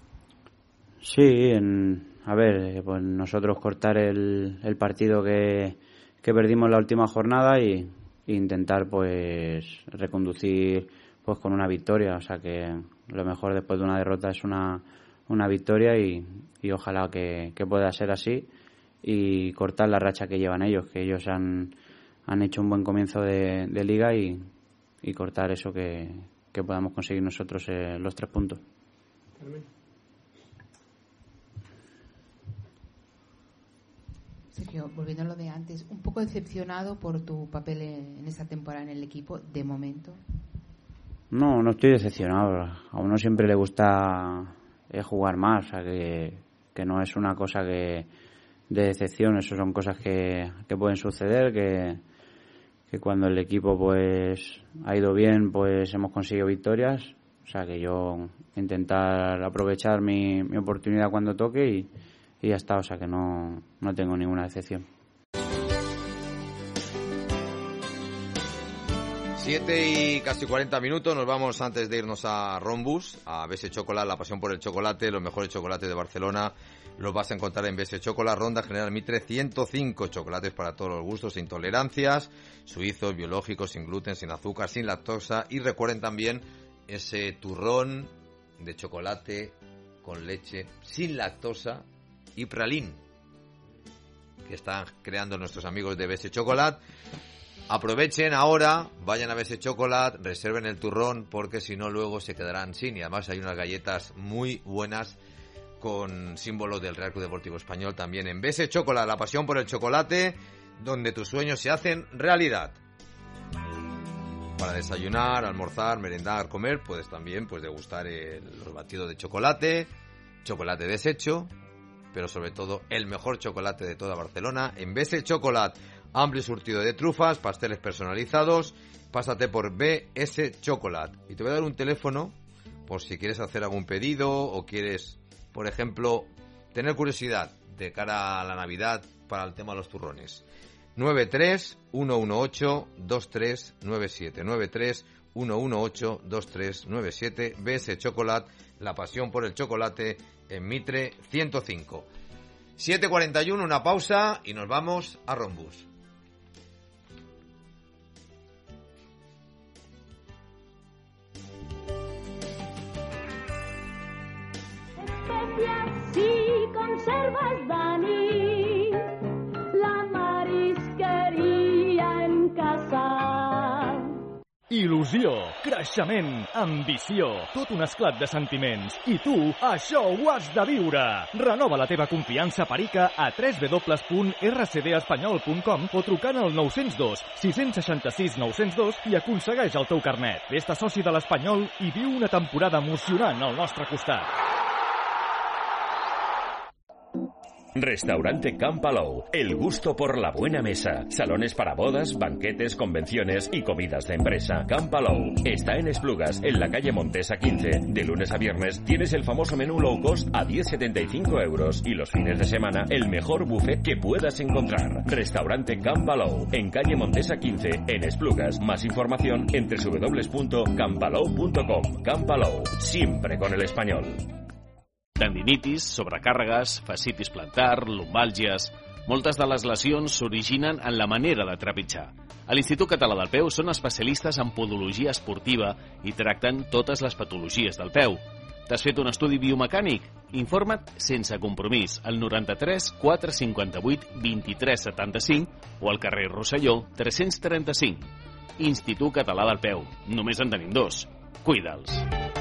Sí, en, a ver, pues nosotros cortar el, el partido que, que perdimos la última jornada y, e intentar pues reconducir pues con una victoria, o sea que lo mejor después de una derrota es una, una victoria y, y ojalá que, que pueda ser así y cortar la racha que llevan ellos, que ellos han, han hecho un buen comienzo de, de liga y, y cortar eso que, que podamos conseguir nosotros eh, los tres puntos. Sergio, volviendo a lo de antes, un poco decepcionado por tu papel en esta temporada en el equipo, de momento. No, no estoy decepcionado. A uno siempre le gusta eh, jugar más, o sea que, que no es una cosa que de decepción, eso son cosas que, que pueden suceder, que, que cuando el equipo pues ha ido bien, pues hemos conseguido victorias, o sea que yo intentar aprovechar mi, mi oportunidad cuando toque y y ya está, o sea que no, no tengo ninguna decepción. siete y casi cuarenta minutos, nos vamos antes de irnos a Rombus, a B S Chocolate, la pasión por el chocolate, los mejores chocolates de Barcelona, los vas a encontrar en B S Chocolate, Ronda General Mitre ciento cinco, chocolates para todos los gustos e intolerancias, suizos, biológicos, sin gluten, sin azúcar, sin lactosa, y recuerden también ese turrón de chocolate con leche, sin lactosa y pralín, que están creando nuestros amigos de B S Chocolate. Aprovechen ahora, vayan a B S Chocolate, reserven el turrón, porque si no luego se quedarán sin. Y además hay unas galletas muy buenas con símbolos del Real Club Deportivo Español también en B S Chocolate, la pasión por el chocolate, donde tus sueños se hacen realidad. Para desayunar, almorzar, merendar, comer, puedes también pues degustar el, los batidos de chocolate, chocolate deshecho, pero sobre todo el mejor chocolate de toda Barcelona en B S Chocolate. Amplio surtido de trufas, pasteles personalizados. Pásate por B S Chocolate. Y te voy a dar un teléfono por si quieres hacer algún pedido o quieres, por ejemplo, tener curiosidad de cara a la Navidad para el tema de los turrones. nueve tres uno uno ocho dos tres nueve siete. nueve tres uno uno ocho dos tres nueve siete. B S Chocolate, la pasión por el chocolate en Mitre ciento cinco. siete cuarenta y uno, una pausa y nos vamos a Rombus. Si conservas, Dani, la marisqueria en casa. Il·lusió, creixement, ambició, tot un esclat de sentiments. I tu, això ho has de viure! Renova la teva confiança perica a w w w punt r c d espanyol punt com o trucant al nou zero dos sis sis sis nou zero dos i aconsegueix el teu carnet. Fes-te soci de l'Espanyol i viu una temporada emocionant al nostre costat. Restaurante Can Palou, el gusto por la buena mesa. Salones para bodas, banquetes, convenciones y comidas de empresa. Can Palou está en Esplugas, en la calle Montesa quince. De lunes a viernes tienes el famoso menú low cost a diez setenta y cinco euros y los fines de semana el mejor buffet que puedas encontrar. Restaurante Can Palou, en calle Montesa quince, en Esplugas. Más información en w w w punto can palou punto com. Can Palou, siempre con el español. Tendinitis, sobrecàrregues, fascitis plantar, lumbàlgies... Moltes de les lesions s'originen en la manera de trepitjar. A l'Institut Català del Peu són especialistes en podologia esportiva i tracten totes les patologies del peu. T'has fet un estudi biomecànic? Informa't sense compromís al noranta-tres quatre cinquanta-vuit vint-i-tres setanta-cinc o al carrer Rosselló tres-cents trenta-cinc. Institut Català del Peu. Només en tenim dos. Cuida'ls.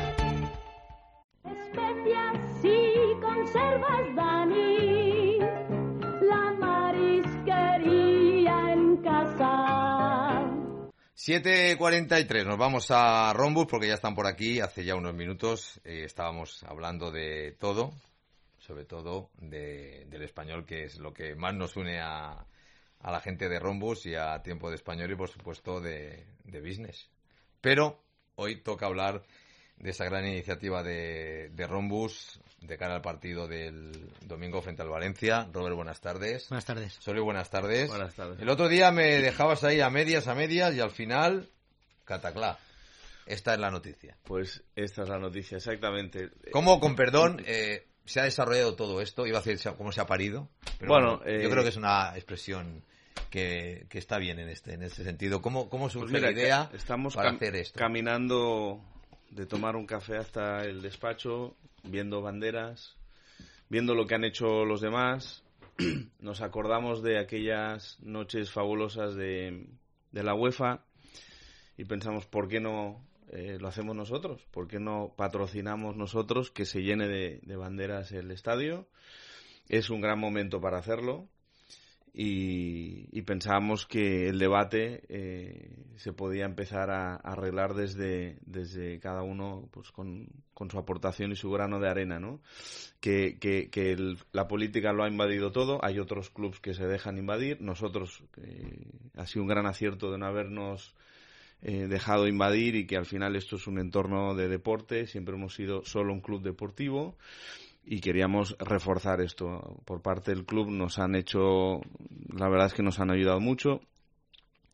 Si conservas, Dani, la marisquería en casa. siete cuarenta y tres, nos vamos a Rombus porque ya están por aquí. Hace ya unos minutos eh, estábamos hablando de todo, sobre todo de, del español, que es lo que más nos une a, a la gente de Rombus y a Tiempo de Español y por supuesto de, de business. Pero hoy toca hablar de esa gran iniciativa de, de Rombus de cara al partido del domingo frente al Valencia. Robert, buenas tardes. Buenas tardes. Soli, buenas tardes. Buenas tardes. El otro día me dejabas ahí a medias, a medias, y al final, cataclá. Esta es la noticia. Pues esta es la noticia, exactamente. ¿Cómo, con perdón, eh, se ha desarrollado todo esto? Iba a decir cómo se ha parido. Pero bueno, bueno eh, yo creo que es una expresión que, que está bien en este en este sentido. ¿Cómo, cómo surge pues mira, la idea estamos para cam- hacer esto? Caminando de tomar un café hasta el despacho, viendo banderas, viendo lo que han hecho los demás. Nos acordamos de aquellas noches fabulosas de, de la UEFA y pensamos, ¿por qué no eh, lo hacemos nosotros? ¿Por qué no patrocinamos nosotros que se llene de, de banderas el estadio? Es un gran momento para hacerlo. Y, y pensábamos que el debate eh, se podía empezar a, a arreglar desde, desde cada uno pues con, con su aportación y su grano de arena, ¿no? Que, que, que el, la política lo ha invadido todo, hay otros clubes que se dejan invadir, nosotros eh, ha sido un gran acierto de no habernos eh, dejado invadir y que al final esto es un entorno de deporte, siempre hemos sido solo un club deportivo. Y queríamos reforzar esto. Por parte del club nos han hecho, la verdad es que nos han ayudado mucho.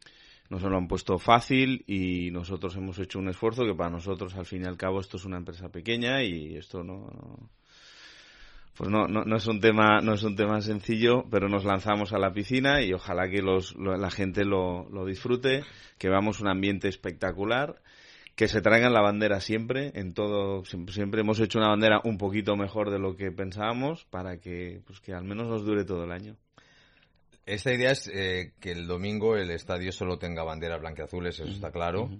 nos lo han puesto fácil y nosotros hemos hecho un esfuerzo que para nosotros, al fin y al cabo, esto es una empresa pequeña y esto no... no pues no, no, no es un tema no es un tema sencillo, pero nos lanzamos a la piscina y ojalá que los, lo, la gente lo, lo disfrute, que veamos un ambiente espectacular, que se traigan la bandera siempre, en todo siempre, siempre hemos hecho una bandera un poquito mejor de lo que pensábamos para que pues que al menos nos dure todo el año. Esta idea es eh, que el domingo el estadio solo tenga banderas blanquiazules, eso uh-huh. está claro. Uh-huh.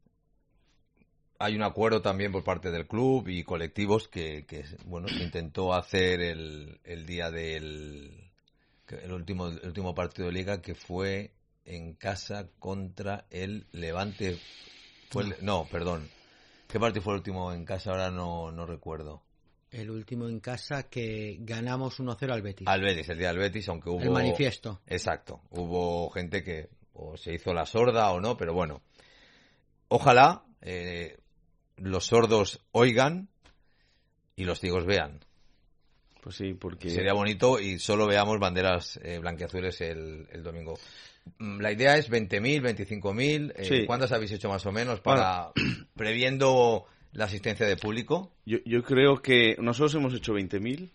Hay un acuerdo también por parte del club y colectivos que, que bueno, se intentó hacer el, el día del el último, el último partido de Liga, que fue en casa contra el Levante. Fue el, no, perdón. ¿Qué partido fue el último en casa? Ahora no, no recuerdo. El último en casa que ganamos uno cero al Betis. Al Betis, el día del Betis, aunque hubo... El manifiesto. Exacto. Hubo gente que o se hizo la sorda o no, pero bueno. Ojalá... Eh, los sordos oigan y los ciegos vean. Pues sí, porque... Sería bonito y solo veamos banderas eh, blanquiazules el, el domingo. La idea es veinte mil, veinticinco mil. Eh, sí. ¿Cuántas habéis hecho más o menos para bueno. previendo la asistencia de público? Yo, yo creo que nosotros hemos hecho veinte mil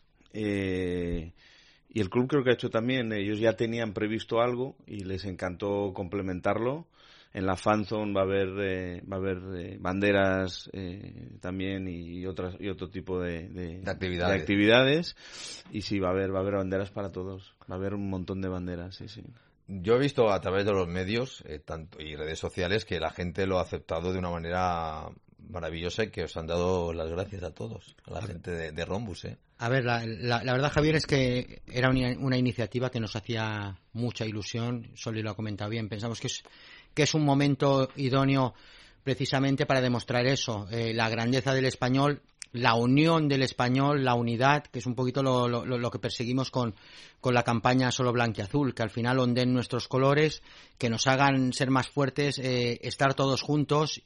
eh, y el club creo que ha hecho también. Ellos ya tenían previsto algo y les encantó complementarlo. En la fanzone va a haber eh, va a haber eh, banderas eh, también y otras y otro tipo de, de, de, actividades. de actividades y sí va a haber va a haber banderas para todos, va a haber un montón de banderas, sí sí. Yo he visto a través de los medios eh, tanto y redes sociales que la gente lo ha aceptado de una manera maravillosa y que os han dado las gracias a todos, a la a gente de, de Rhombus, ¿eh? A ver, la, la, la verdad, Javier, es que era una, una iniciativa que nos hacía mucha ilusión. Soli lo ha comentado bien. Pensamos que es que es un momento idóneo precisamente para demostrar eso, eh, la grandeza del español, la unión del español, la unidad, que es un poquito lo, lo, lo que perseguimos con, con la campaña Solo Blanquiazul, que al final onden nuestros colores, que nos hagan ser más fuertes, eh, estar todos juntos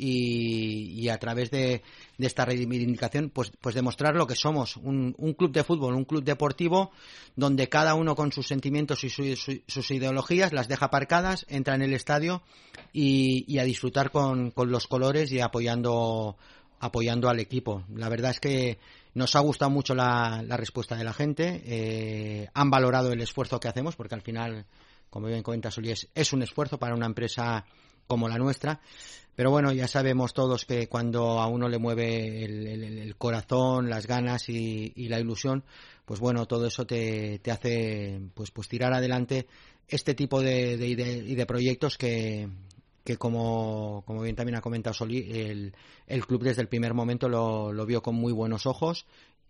y, y a través de, de esta reivindicación pues, pues demostrar lo que somos, un, un club de fútbol, un club deportivo donde cada uno con sus sentimientos y su, su, sus ideologías las deja aparcadas, entra en el estadio y, y a disfrutar con, con los colores y apoyando apoyando al equipo. La verdad es que nos ha gustado mucho la, la respuesta de la gente, eh, han valorado el esfuerzo que hacemos, porque al final, como bien comenta Solí, es, es un esfuerzo para una empresa como la nuestra, pero bueno, ya sabemos todos que cuando a uno le mueve el, el, el corazón, las ganas y, y la ilusión, pues bueno, todo eso te, te hace pues, pues tirar adelante este tipo de, de, de, de proyectos que que como, como bien también ha comentado Solí, el, el club desde el primer momento lo, lo vio con muy buenos ojos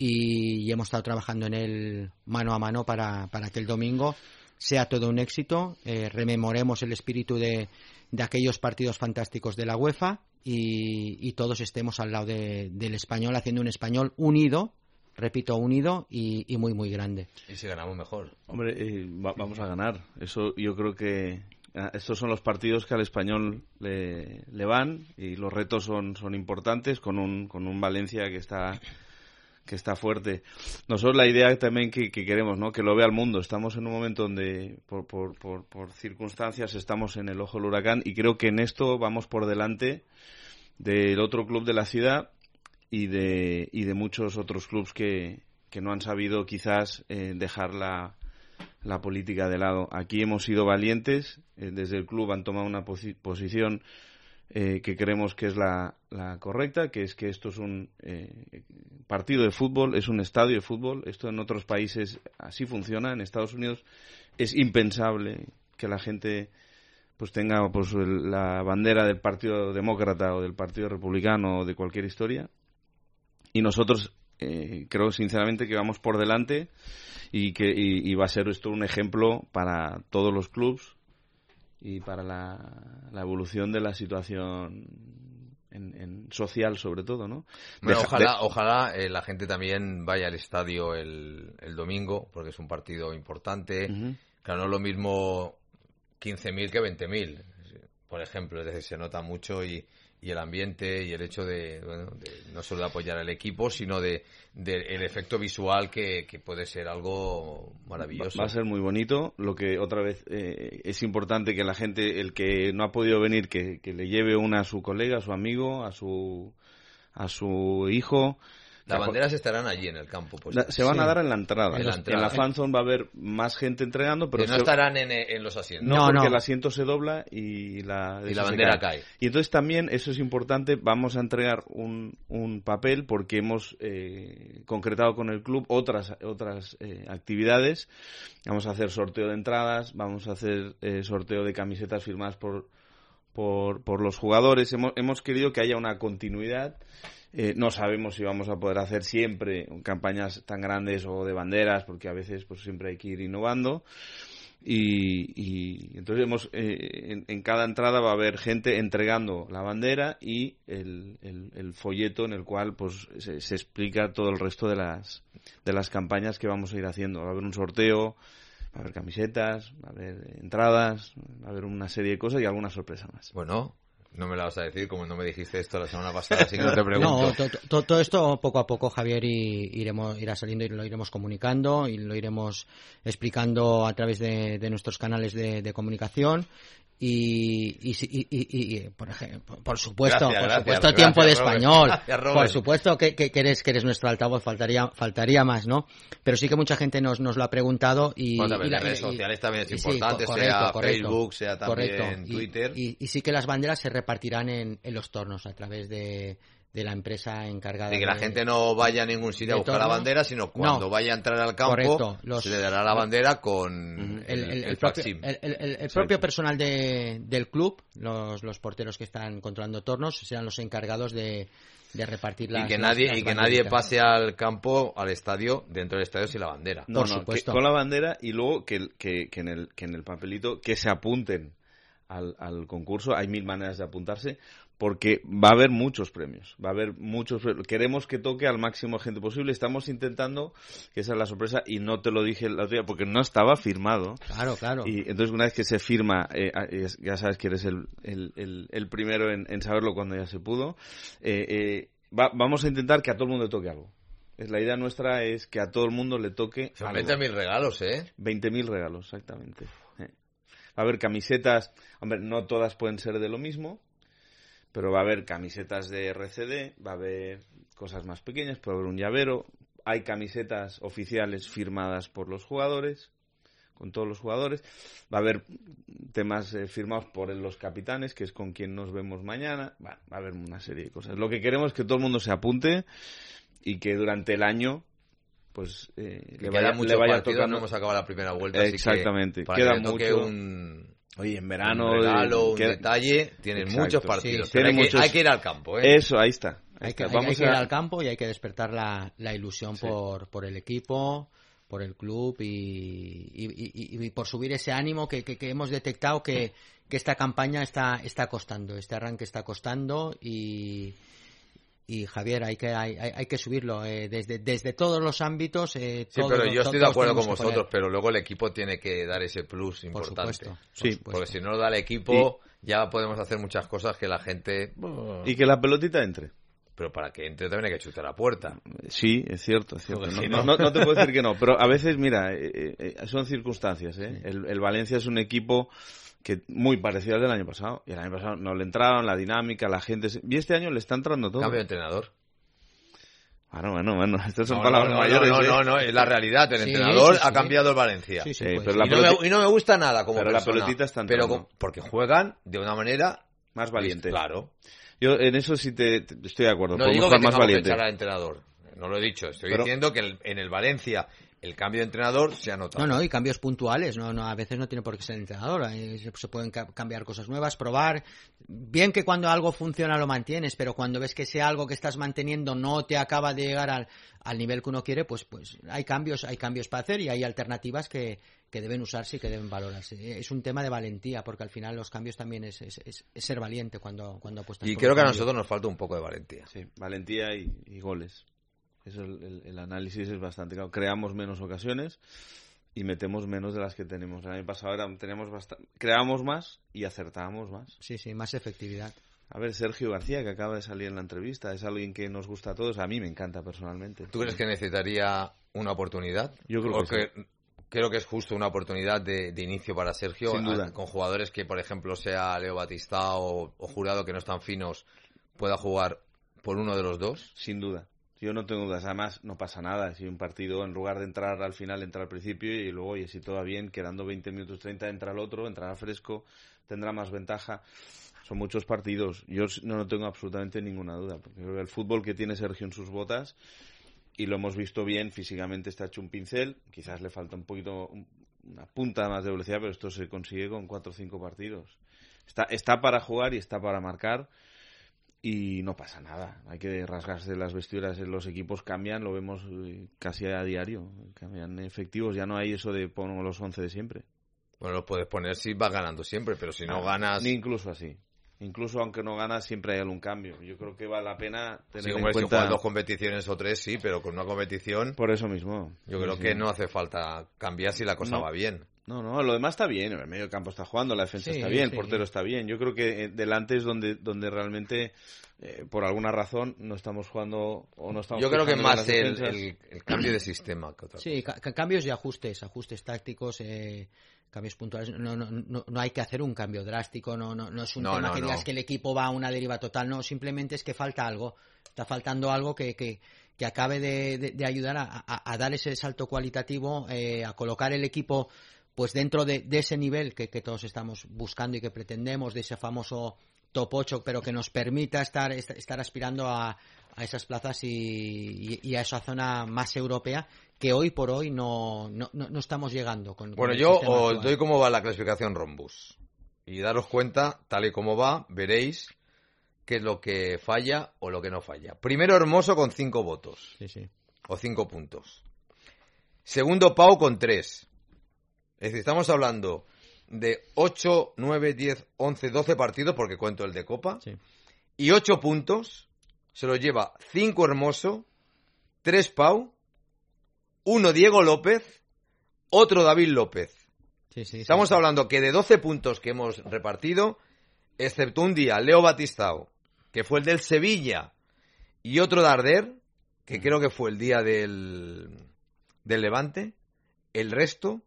y, y hemos estado trabajando en él mano a mano para, para que el domingo sea todo un éxito, eh, rememoremos el espíritu de, de aquellos partidos fantásticos de la UEFA y, y todos estemos al lado de, del español, haciendo un español unido, repito, unido y, y muy muy grande. Y si ganamos mejor. Hombre, eh, va, vamos a ganar, eso yo creo que estos son los partidos que al español le, le van y los retos son, son importantes con un, con un Valencia que está que está fuerte. Nosotros la idea también que, que queremos, ¿no? Que lo vea el mundo. Estamos en un momento donde por, por, por, por circunstancias estamos en el ojo del huracán y creo que en esto vamos por delante del otro club de la ciudad y de, y de muchos otros clubs que, que no han sabido quizás eh, dejar la la política de lado. Aquí hemos sido valientes, eh, desde el club han tomado una posi- posición eh, que creemos que es la, la correcta, que es que esto es un eh, partido de fútbol, es un estadio de fútbol. Esto en otros países así funciona. En Estados Unidos es impensable que la gente pues tenga pues el, la bandera del Partido Demócrata o del Partido Republicano o de cualquier historia. Y nosotros eh, creo sinceramente que vamos por delante y que y, y va a ser esto un ejemplo para todos los clubs y para la, la evolución de la situación en, en social sobre todo, ¿no? Bueno, Deja, ojalá de... ojalá eh, la gente también vaya al estadio el, el domingo porque es un partido importante. Uh-huh. Claro, no es lo mismo quince mil que veinte mil, por ejemplo, es decir, se nota mucho y y el ambiente y el hecho de, bueno, de no solo de apoyar al equipo, sino de, de el efecto visual que, que puede ser algo maravilloso. Va, va a ser muy bonito. Lo que otra vez eh, es importante que la gente, el que no ha podido venir, que, que le lleve una a su colega, a su amigo, a su a su hijo. Las banderas estarán allí en el campo. Pues, se van sí. a dar en la entrada. En la, en la fanzone va a haber más gente entregando, pero que no se... estarán en, en los asientos. No, no porque no. el asiento se dobla y la, y la bandera cae. cae. Y entonces también, eso es importante, vamos a entregar un, un papel porque hemos eh, concretado con el club otras otras eh, actividades. Vamos a hacer sorteo de entradas, vamos a hacer eh, sorteo de camisetas firmadas por, por, por los jugadores. Hemos, hemos querido que haya una continuidad. Eh, no sabemos si vamos a poder hacer siempre campañas tan grandes o de banderas, porque a veces pues siempre hay que ir innovando. Y, y entonces hemos eh, en, en cada entrada va a haber gente entregando la bandera y el, el, el folleto en el cual pues se, se explica todo el resto de las de las campañas que vamos a ir haciendo. Va a haber un sorteo, va a haber camisetas, va a haber entradas, va a haber una serie de cosas y alguna sorpresa más. Bueno, no me la vas a decir como no me dijiste esto la semana pasada, así que no te pregunto. No, to, to, todo esto poco a poco, Javier, y, iremos, irá saliendo y lo iremos comunicando y lo iremos explicando a través de, de nuestros canales de, de comunicación. Y, y, y, y, y por ejemplo, por supuesto, gracias, por gracias, supuesto gracias, tiempo de Robert. español, Gracias, por supuesto que, que, que eres que eres nuestro altavoz, faltaría faltaría más, ¿no? Pero sí que mucha gente nos nos lo ha preguntado y, bueno, también y la, las redes y, sociales también es y, importante, sí, correcto, sea correcto, Facebook, sea también correcto. Twitter. Y, y, y sí que las banderas se repartirán en, en los tornos a través de de la empresa encargada de que la de, gente no vaya a ningún sitio a buscar torno. la bandera, sino cuando no. vaya a entrar al campo Correcto. Los, se le dará la bandera con el, el, el, el propio, facsímil. el, el, el, el propio personal de, del club, los, los porteros que están controlando tornos, serán los encargados de, de repartir las y que nadie las, las y que nadie pase al campo, al estadio, dentro del estadio sin la bandera. No, Por no, supuesto. que, con la bandera y luego que, que, que en el que en el papelito que se apunten al, al concurso. Hay mil maneras de apuntarse porque va a haber muchos premios, va a haber muchos premios. Queremos que toque al máximo gente posible. Estamos intentando que esa es la sorpresa y no te lo dije el otro día porque no estaba firmado. Claro, claro. Y entonces una vez que se firma, eh, ya sabes que eres el, el, el, el primero en, en saberlo cuando ya se pudo. Eh, eh, va, vamos a intentar que a todo el mundo le toque algo. Es, la idea nuestra es que a todo el mundo le toque Son veinte mil regalos, ¿eh? veinte mil regalos, exactamente. Eh. Va a haber camisetas, hombre, no todas pueden ser de lo mismo, pero va a haber camisetas de R C D, va a haber cosas más pequeñas, puede haber un llavero, hay camisetas oficiales firmadas por los jugadores, con todos los jugadores, va a haber temas eh, firmados por los capitanes, que es con quien nos vemos mañana, bueno, va a haber una serie de cosas. Lo que queremos es que todo el mundo se apunte y que durante el año pues eh, le vaya, le vaya tocando. No hemos acabado la primera vuelta, exactamente, así que para queda que le toque mucho. Un... Oye, en verano... Un regalo, un queda... detalle, tienen Exacto. muchos partidos. Sí, pero hay, muchos... que, hay que ir al campo, ¿eh? Eso, ahí está. Ahí hay que, está. hay, Vamos hay a... que ir al campo y hay que despertar la, la ilusión sí. por, por el equipo, por el club y, y, y, y por subir ese ánimo que, que, que hemos detectado que, que esta campaña está, está costando, este arranque está costando y... Y Javier, hay que hay, hay que subirlo eh, desde desde todos los ámbitos. Eh, sí, todos, pero yo estoy de acuerdo con vosotros, poner. pero luego el equipo tiene que dar ese plus importante. Por supuesto, sí, por supuesto. Porque si no lo da el equipo, y... ya podemos hacer muchas cosas que la gente... Y que la pelotita entre. Pero para que entre también hay que chutar la puerta. Sí, es cierto, es cierto. No, si no, no, no te puedo decir que no, pero a veces, mira, eh, eh, son circunstancias. ¿eh? Sí. El, el Valencia es un equipo... que muy parecido al del año pasado. Y el año pasado no le entraron, la dinámica, la gente... Y este año le está entrando todo. Cambio de entrenador. Bueno, bueno, bueno, estas son no, palabras no, mayores. No, no, ¿eh? no, no, es la realidad. El sí, entrenador sí, sí, ha cambiado el Valencia. Sí, sí, sí, pues, pero la y, no me, y no me gusta nada como pero persona. la pelotita está pero entrando. Porque juegan de una manera... Más valiente. Claro. Yo en eso sí te, te estoy de acuerdo. No Podemos digo que más valiente. que echar al entrenador. No lo he dicho. Estoy pero, diciendo que el, en el Valencia... El cambio de entrenador se ha notado. No, no, y cambios puntuales, no, no, a veces no tiene por qué ser el entrenador, se pueden ca- cambiar cosas nuevas, probar. Bien que cuando algo funciona lo mantienes, pero cuando ves que ese algo que estás manteniendo no te acaba de llegar al, al nivel que uno quiere, pues, pues hay cambios, hay cambios para hacer y hay alternativas que, que deben usarse y que deben valorarse. Es un tema de valentía, porque al final los cambios también es, es, es, es ser valiente cuando, cuando apuestas. Y por creo que a cambio. nosotros nos falta un poco de valentía. Sí, valentía y, y goles. Eso el, el, el análisis es bastante claro. Creamos menos ocasiones y metemos menos de las que tenemos. El año pasado era, teníamos bastante, creábamos más y acertábamos más. Sí, sí, más efectividad. A ver, Sergio García, que acaba de salir en la entrevista, es alguien que nos gusta a todos. A mí me encanta personalmente. ¿Tú crees que necesitaría una oportunidad? Yo creo Porque que sí. Creo que es justo una oportunidad de, de inicio para Sergio. Sin duda. A, con jugadores que, por ejemplo, sea Leo Batistao o, o Jurado, que no están finos, pueda jugar por uno de los dos. Sin duda. Yo no tengo dudas. Además, no pasa nada. Si un partido, en lugar de entrar al final, entra al principio y luego, oye, si todo va bien, quedando veinte minutos, treinta, entra el otro, entrará fresco, tendrá más ventaja. Son muchos partidos. Yo no, no tengo absolutamente ninguna duda. Porque creo que el fútbol que tiene Sergio en sus botas, y lo hemos visto bien, físicamente está hecho un pincel. Quizás le falta un poquito, una punta más de velocidad, pero esto se consigue con cuatro o cinco partidos. Está, está para jugar y está para marcar. Y no pasa nada, hay que rasgarse las vestiduras, los equipos cambian, lo vemos casi a diario, cambian efectivos, ya no hay eso de poner los once de siempre. Bueno, los puedes poner si vas ganando siempre, pero si no ah, ganas... Ni incluso así, incluso aunque no ganas siempre hay algún cambio, yo creo que vale la pena tener sí, en hombre, cuenta... Si juegas dos competiciones o tres, sí, pero con una competición... Por eso mismo. Yo creo sí. que no hace falta cambiar si la cosa no. va bien. No, no, lo demás está bien, el medio campo está jugando, la defensa sí, está bien, el sí. portero está bien. Yo creo que delante es donde donde realmente, eh, por alguna razón, no estamos jugando o no estamos... Yo creo que más el, el, el cambio de sistema que otra cosa. Sí, ca cambios y ajustes, ajustes tácticos, eh, cambios puntuales. No, no, no, no hay que hacer un cambio drástico, no, no, no es un no, tema no, que digas no. que el equipo va a una deriva total, no, simplemente es que falta algo, está faltando algo que... que que acabe de, de, de ayudar a, a, a dar ese salto cualitativo, eh, a colocar el equipo pues dentro de, de ese nivel que, que todos estamos buscando y que pretendemos, de ese famoso top ocho, pero que nos permita estar, estar aspirando a, a esas plazas y, y, y a esa zona más europea que hoy por hoy no, no, no estamos llegando. Con, bueno, con yo os doy cómo va la clasificación Rhombus y daros cuenta, tal y como va, veréis qué es lo que falla o lo que no falla. Primero Hermoso con cinco votos. Sí, sí. O cinco puntos. Segundo Pau con tres. Es decir, estamos hablando de ocho, nueve, diez, once, doce partidos, porque cuento el de Copa. Sí. Y ocho puntos se los lleva cinco Hermoso, tres Pau, uno Diego López, otro David López. Sí, sí, estamos sí, hablando que de doce puntos que hemos repartido, excepto un día, Leo Batistao, que fue el del Sevilla, y otro de Arder, que creo que fue el día del, del Levante, el resto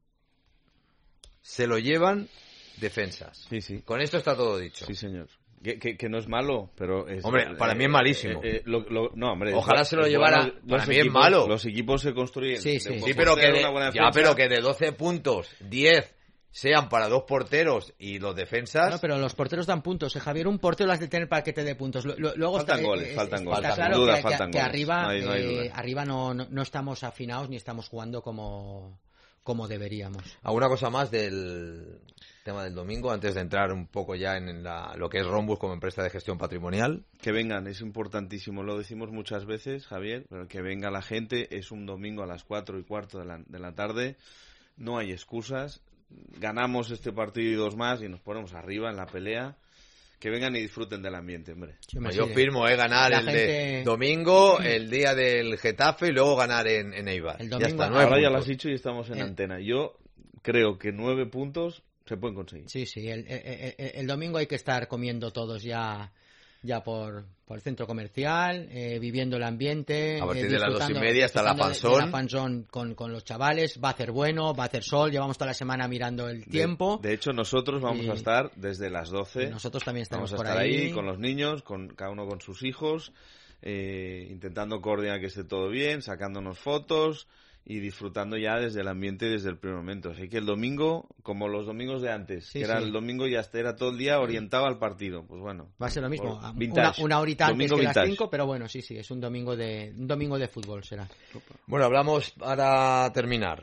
se lo llevan defensas. Sí, sí. Con esto está todo dicho. Sí, señor. Que, que, que no es malo, pero... Es, hombre, para eh, mí es malísimo. Eh, eh, lo, lo, no, hombre, ojalá es, se lo es llevara... Bueno, para mí equipos, es malo. Los equipos se construyen... Sí, sí, sí pero, que de, ya, pero que de doce puntos, diez... sean para dos porteros y los defensas... No, pero los porteros dan puntos. Eh, Javier, un portero lo has de tener para que te dé puntos. Luego faltan está, goles, eh, faltan goles. Está claro duda, que, faltan que, que goles. arriba, no hay, no, hay eh, arriba no, no, no estamos afinados ni estamos jugando como, como deberíamos. ¿Alguna cosa más del tema del domingo antes de entrar un poco ya en la, lo que es Rhombus como empresa de gestión patrimonial? Que vengan, es importantísimo. Lo decimos muchas veces, Javier, pero que venga la gente. Es un domingo a las cuatro y cuarto de la, de la tarde. No hay excusas. Ganamos este partido y dos más y nos ponemos arriba en la pelea. Que vengan y disfruten del ambiente, hombre. Sí, yo sí, firmo, eh, ganar el gente... de domingo, el día del Getafe y luego ganar en, en Eibar. El domingo, ya está, ahora puntos. Ya lo has dicho y estamos en el... antena. Yo creo que nueve puntos se pueden conseguir. Sí, sí, el, el, el, el domingo hay que estar comiendo todos ya... ya por, por el centro comercial, eh, viviendo el ambiente. A partir eh, de las dos y media hasta la Fanzón. La Fanzón con, con los chavales, va a hacer bueno, va a hacer sol, llevamos toda la semana mirando el tiempo. De, de hecho, nosotros vamos y, a estar desde las doce. Nosotros también estamos vamos a por estar ahí. ahí con los niños, con cada uno con sus hijos, eh, intentando coordinar que esté todo bien, sacándonos fotos y disfrutando ya desde el ambiente desde el primer momento. Así que el domingo, como los domingos de antes, sí, que era sí. el domingo ya era todo el día orientado al partido. Pues bueno. Va a ser lo mismo. Vintage, una, una horita antes que vintage. las cinco, pero bueno, sí, sí, es un domingo de un domingo de fútbol será. Bueno, hablamos para terminar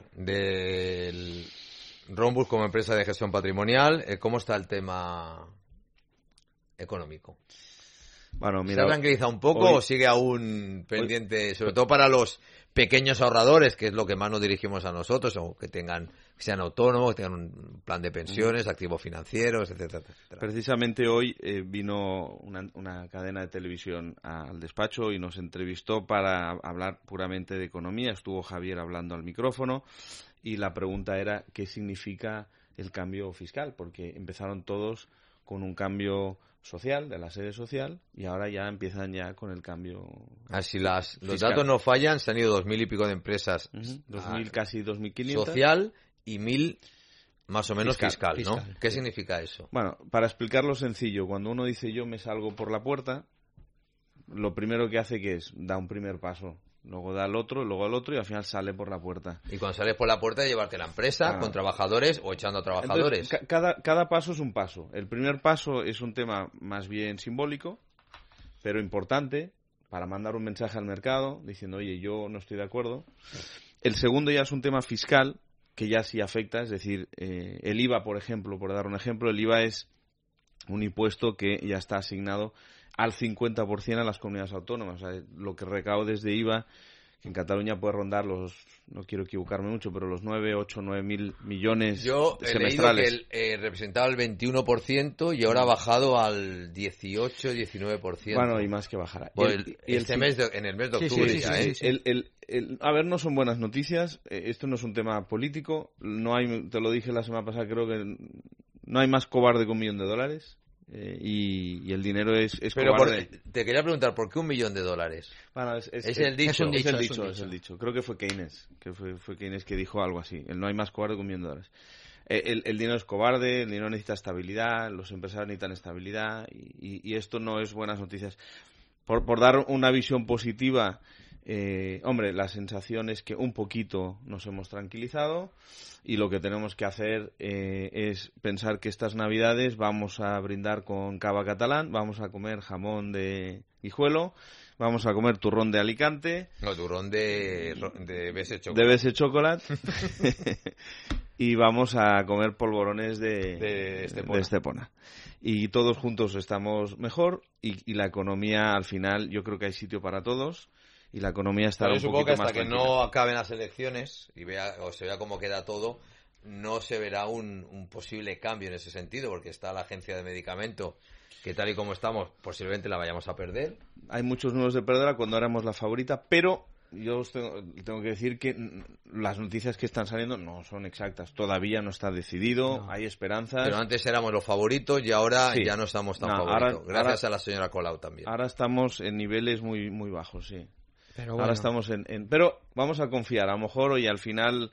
del Rhombus como empresa de gestión patrimonial. ¿Cómo está el tema económico? Bueno, mira, ¿se ha tranquilizado un poco hoy, o sigue aún pendiente, hoy, sobre todo para los pequeños ahorradores, que es lo que más nos dirigimos a nosotros, o que tengan, que sean autónomos, que tengan un plan de pensiones, activos financieros, etcétera, etcétera? Precisamente hoy eh, vino una, una cadena de televisión al despacho y nos entrevistó para hablar puramente de economía. Estuvo Javier hablando al micrófono y la pregunta era ¿qué significa el cambio fiscal? Porque empezaron todos con un cambio social, de la sede social, y ahora ya empiezan ya con el cambio. Ah, si las, los fiscal. datos no fallan, se han ido dos mil y pico de empresas. Uh-huh. Dos mil, a, casi dos mil quinientas. Social y mil más o menos fiscal, fiscal, ¿no? fiscal. ¿Qué Sí. significa eso? Bueno, para explicarlo sencillo, cuando uno dice yo me salgo por la puerta, lo primero que hace que es, da un primer paso. Luego da el otro, luego el otro y al final sale por la puerta. Y cuando sales por la puerta, llevarte la empresa Ah. con trabajadores o echando a trabajadores. Entonces, ca- cada, cada paso es un paso. El primer paso es un tema más bien simbólico, pero importante, para mandar un mensaje al mercado diciendo, oye, yo no estoy de acuerdo. El segundo ya es un tema fiscal, que ya sí afecta, es decir, eh, el I V A, por ejemplo, por dar un ejemplo, el I V A es un impuesto que ya está asignado al cincuenta por ciento a las comunidades autónomas. O sea, lo que recaudes de I V A, que en Cataluña puede rondar los, no quiero equivocarme mucho, pero los nueve, ocho, nueve mil millones Yo he semestrales. leído que el, eh, representaba el veintiuno por ciento y ahora ha bajado al dieciocho, diecinueve por ciento. Bueno, y más que bajará. Por Y el, el- y el este fin- mes de- en el mes de Sí, octubre sí, ya, sí, ¿eh? sí. El- el- el- a ver, no son buenas noticias. eh, Esto no es un tema político. No hay, te lo dije la semana pasada, creo que no hay más cobarde que un millón de dólares. eh, y, y el dinero es, es Pero por- cobarde. te quería preguntar, ¿por qué un millón de dólares? Bueno, es, es- Es el dicho. Es, un dicho, Es es un el dicho, dicho, es es un el dicho. Creo que fue Keynes, que fue, fue Keynes que dijo algo así. El no hay más cobarde que un millón de dólares. Eh, el, el dinero es cobarde, el dinero necesita estabilidad, los empresarios necesitan estabilidad y, y- y esto no es buenas noticias. Por, por dar una visión positiva, eh, hombre, la sensación es que un poquito nos hemos tranquilizado y lo que tenemos que hacer eh, es pensar que estas Navidades vamos a brindar con cava catalán, vamos a comer jamón de guijuelo, vamos a comer turrón de Alicante. No, turrón de, de B S Chocolate. De B S Chocolate. Y vamos a comer polvorones de, De Estepona. de Estepona. Y todos juntos estamos mejor y, y la economía al final yo creo que hay sitio para todos y la economía estará Pero yo un supongo poquito que hasta más que tranquila. no acaben las elecciones y vea o se vea cómo queda todo, no se verá un, un posible cambio en ese sentido, porque está la agencia de medicamento que tal y como estamos posiblemente la vayamos a perder. Hay muchos nuevos de perdedora cuando éramos la favorita, pero yo os tengo, tengo que decir que mm, las noticias que están saliendo no son exactas. Todavía no está decidido, No. hay esperanzas. Pero antes éramos los favoritos y ahora Sí. ya no estamos tan No, favoritos. ahora- Gracias ahora- a la señora Colau también. Ahora estamos en niveles muy muy bajos, sí. Pero Ahora bueno. estamos en, en- Pero vamos a confiar. A lo mejor hoy al final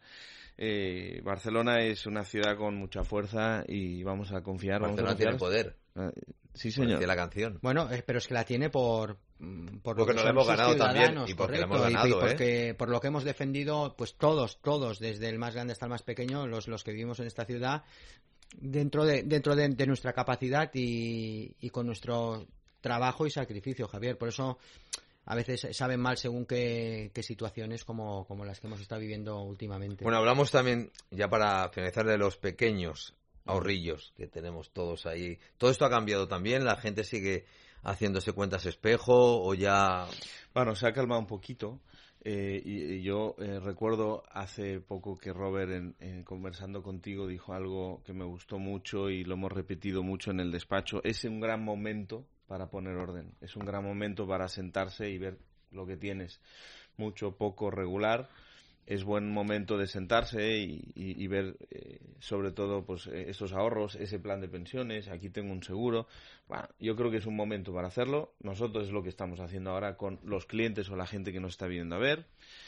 eh, Barcelona es una ciudad con mucha fuerza y vamos a confiar. vamos a Barcelona tiene confiar. poder. Eh, sí, señor. Decía la canción. Bueno, eh, pero es que la tiene por, mm, por lo Porque que nos son hemos sus ganado también ciudadanos, y porque le correcto, hemos y- ganado, y ¿eh? porque por lo que hemos defendido, pues todos, todos, desde el más grande hasta el más pequeño, los, los que vivimos en esta ciudad, dentro de, dentro de, de nuestra capacidad y, y con nuestro trabajo y sacrificio, Javier. Por eso a veces saben mal según qué, qué situaciones como, como las que hemos estado viviendo últimamente. Bueno, hablamos también, ya para finalizar, de los pequeños ahorrillos que tenemos todos ahí. ¿Todo esto ha cambiado también? ¿La gente sigue haciéndose cuentas espejo o ya...? Bueno, se ha calmado un poquito. eh, y, y yo eh, recuerdo hace poco que Robert, en, en conversando contigo, dijo algo que me gustó mucho y lo hemos repetido mucho en el despacho. Es un gran momento para poner orden. Es un gran momento para sentarse y ver lo que tienes. Mucho, poco, regular. Es buen momento de sentarse y, y, y ver, eh, sobre todo, pues eh, esos ahorros, ese plan de pensiones. Aquí tengo un seguro. Bueno, yo creo que es un momento para hacerlo. Nosotros es lo que estamos haciendo ahora con los clientes o la gente que nos está viendo a ver.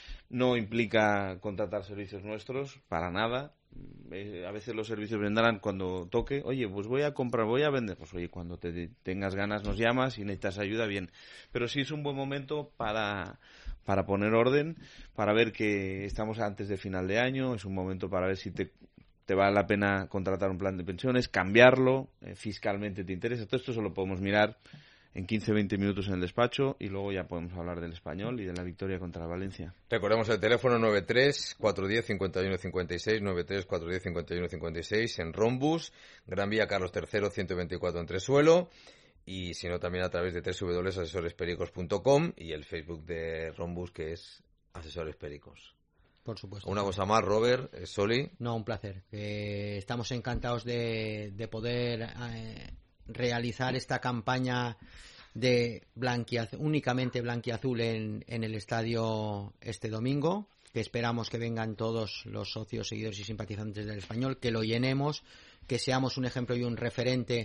No implica contratar servicios nuestros, para nada. Eh, a veces los servicios vendrán cuando toque. Oye, pues voy a comprar, voy a vender. Pues oye, cuando te tengas ganas nos llamas y necesitas ayuda, bien. Pero sí es un buen momento para, para poner orden, para ver que estamos antes de final de año. Es un momento para ver si te, te vale la pena contratar un plan de pensiones, cambiarlo, eh, fiscalmente te interesa. Todo esto solo podemos mirar en quince a veinte minutos en el despacho y luego ya podemos hablar del Español y de la victoria contra el Valencia. Recordemos el teléfono nueve tres, cuatro uno cero, cinco uno cinco seis, nueve tres, cuatro uno cero, cinco uno cinco seis en Rombus, Gran Vía Carlos tercero, ciento veinticuatro en Tresuelo, y si no también a través de doble u doble u doble u punto asesores pericos punto com y el Facebook de Rombus, que es Asesores Pericos. Por supuesto. Una cosa más, Robert, eh, Soli. No, un placer. Eh, estamos encantados de, de poder eh, realizar esta campaña de blanquiazul, únicamente blanquiazul en, en el estadio este domingo, que esperamos que vengan todos los socios, seguidores y simpatizantes del Español, que lo llenemos, que seamos un ejemplo y un referente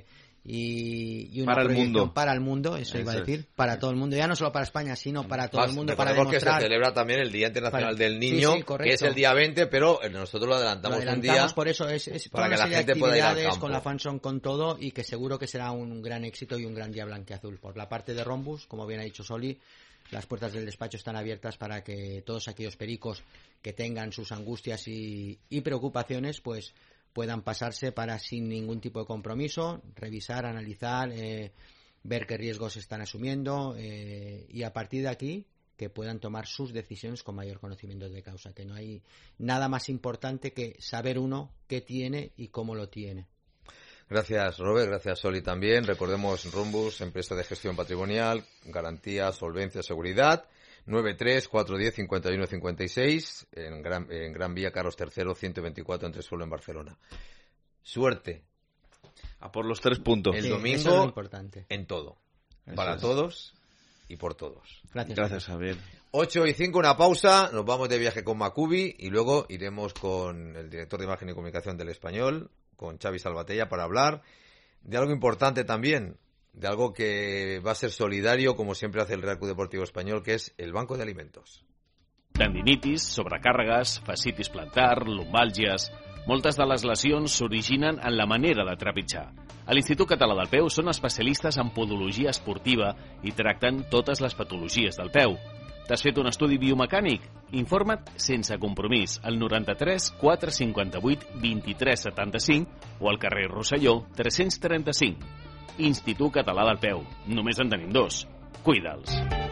y, y una para el proyección mundo. para el mundo, eso, eso iba a decir, es. para todo el mundo, ya no solo para España, sino para todo Más, el mundo, para demostrar... que se celebra también el Día Internacional para... del Niño, sí, sí, que es el día veinte, pero nosotros lo adelantamos, lo adelantamos un día por eso es, es para que la gente de pueda ir al campo. Con la Fanson, con todo, y que seguro que será un gran éxito y un gran día blanquiazul. Por la parte de Rombus, como bien ha dicho Soli, las puertas del despacho están abiertas para que todos aquellos pericos que tengan sus angustias y, y preocupaciones, pues puedan pasarse para, sin ningún tipo de compromiso, revisar, analizar, eh, ver qué riesgos están asumiendo eh, y a partir de aquí que puedan tomar sus decisiones con mayor conocimiento de causa, que no hay nada más importante que saber uno qué tiene y cómo lo tiene. Gracias, Robert. Gracias, Soli, también. Recordemos Rombus, empresa de gestión patrimonial, garantía, solvencia, seguridad. nueve tres cuatro uno cero cinco uno cinco seis en Gran, en Gran Vía Carlos tercero, ciento veinticuatro en Tresuelo, en Barcelona. Suerte. A por los tres puntos. El sí, domingo, eso es lo importante. en todo. Eso para es. todos y por todos. Gracias. Gracias, Javier. ocho y cinco, una pausa. Nos vamos de viaje con Macubi y luego iremos con el director de imagen y comunicación del Español, con Xavi Salvatella, para hablar de algo importante también, de algo que va a ser solidario, como siempre hace el Real Club Deportivo Español, que es el Banco de Alimentos. Tendinitis, sobrecàrregues, fascitis plantar, lumbàlgies... Moltes de les lesions s'originen en la manera de trepitjar. A l'Institut Català del Peu són especialistes en podologia esportiva i tracten totes les patologies del peu. T'has fet un estudi biomecànic? Informa't sense compromís al noranta-tres quatre cinquanta-vuit vint-i-tres setanta-cinc o al carrer Rosselló tres-cents trenta-cinc. Institut Català del Peu. Només en tenim dos. Cuida'ls.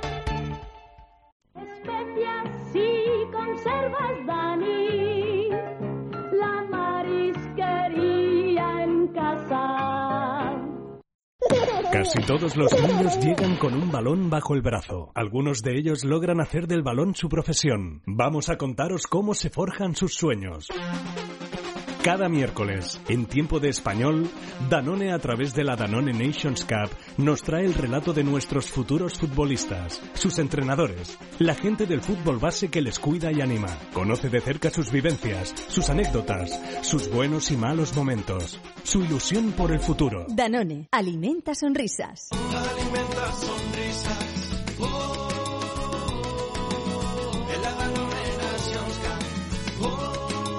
Especias y conservas Dani. La marisquería en casa. Casi todos los niños llegan con un balón bajo el brazo. Algunos de ellos logran hacer del balón su profesión. Vamos a contaros cómo se forjan sus sueños. Cada miércoles, en Tiempo de Español, Danone, a través de la Danone Nations Cup, nos trae el relato de nuestros futuros futbolistas, sus entrenadores, la gente del fútbol base que les cuida y anima. Conoce de cerca sus vivencias, sus anécdotas, sus buenos y malos momentos, su ilusión por el futuro. Danone, alimenta sonrisas. Alimenta sonrisas. Oh, en la Danone Nations Cup. Oh.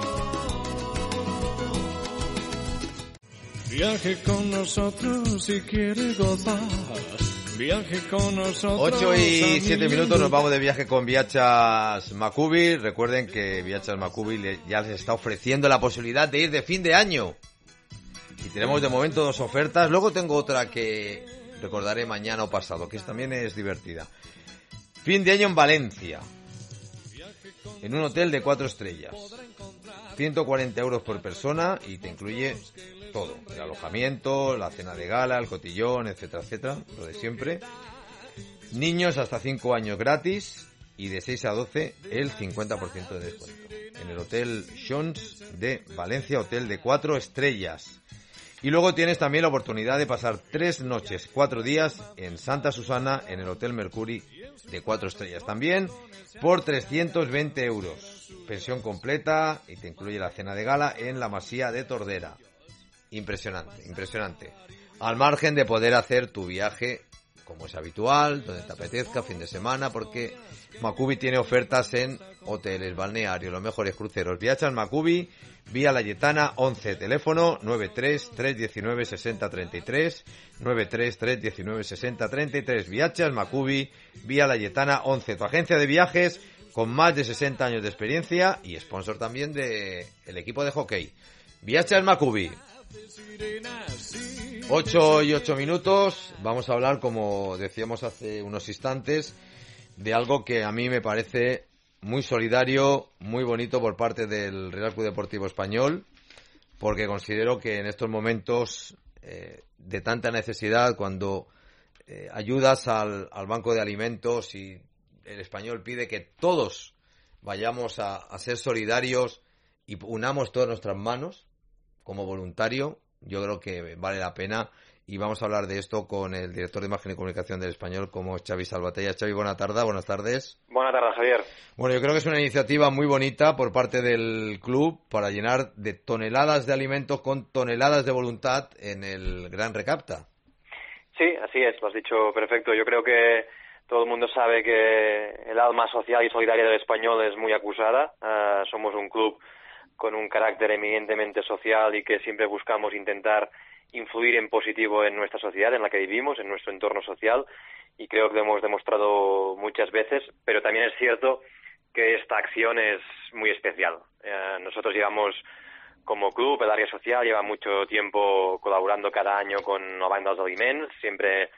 Viaje con nosotros si quiere gozar. Viaje con nosotros. ocho y siete minutos, nos vamos de viaje con Viachas Macubi. Recuerden que Viachas Macubi ya les está ofreciendo la posibilidad de ir de fin de año. Y tenemos de momento dos ofertas. Luego tengo otra que recordaré mañana o pasado, que también es divertida. Fin de año en Valencia, en un hotel de cuatro estrellas. ciento cuarenta euros por persona y te incluye todo, el alojamiento, la cena de gala, el cotillón, etcétera, etcétera, lo de siempre. Niños hasta cinco años gratis y de seis a doce el cincuenta por ciento de descuento. En el Hotel Xons de Valencia, hotel de cuatro estrellas. Y luego tienes también la oportunidad de pasar tres noches, cuatro días en Santa Susana, en el Hotel Mercury de cuatro estrellas. También por trescientos veinte euros. Pensión completa y te incluye la cena de gala en la Masía de Tordera. Impresionante, impresionante. Al margen de poder hacer tu viaje como es habitual, donde te apetezca, fin de semana, porque Macubi tiene ofertas en hoteles, balnearios, los mejores cruceros. Viachas Macubi, Vía Layetana once, teléfono nueve tres tres uno nueve seis cero tres tres, nueve tres tres uno nueve seis cero tres tres. Viachas Macubi, Vía Layetana once, tu agencia de viajes con más de sesenta años de experiencia y sponsor también de el equipo de hockey. Viachas Macubi. ocho y ocho minutos, vamos a hablar, como decíamos hace unos instantes, de algo que a mí me parece muy solidario, muy bonito por parte del Real Club Deportivo Español, porque considero que en estos momentos eh, de tanta necesidad, cuando eh, ayudas al, al Banco de Alimentos y el Español pide que todos vayamos a, a ser solidarios y unamos todas nuestras manos como voluntario, yo creo que vale la pena. Y vamos a hablar de esto con el director de imagen y comunicación del Español, como Xavi Salvatella. Xavi, buena tarde, buenas tardes. Buenas tardes, Javier. Bueno, yo creo que es una iniciativa muy bonita por parte del club para llenar de toneladas de alimentos con toneladas de voluntad en el Gran Recapta. Sí, así es, lo has dicho perfecto. Yo creo que todo el mundo sabe que el alma social y solidaria del Español es muy acusada. Uh, somos un club con un carácter eminentemente social y que siempre buscamos intentar influir en positivo en nuestra sociedad, en la que vivimos, en nuestro entorno social, y creo que lo hemos demostrado muchas veces, pero también es cierto que esta acción es muy especial. Uh, nosotros llevamos, como club, el área social lleva mucho tiempo colaborando cada año con la Banc dels Aliments, siempre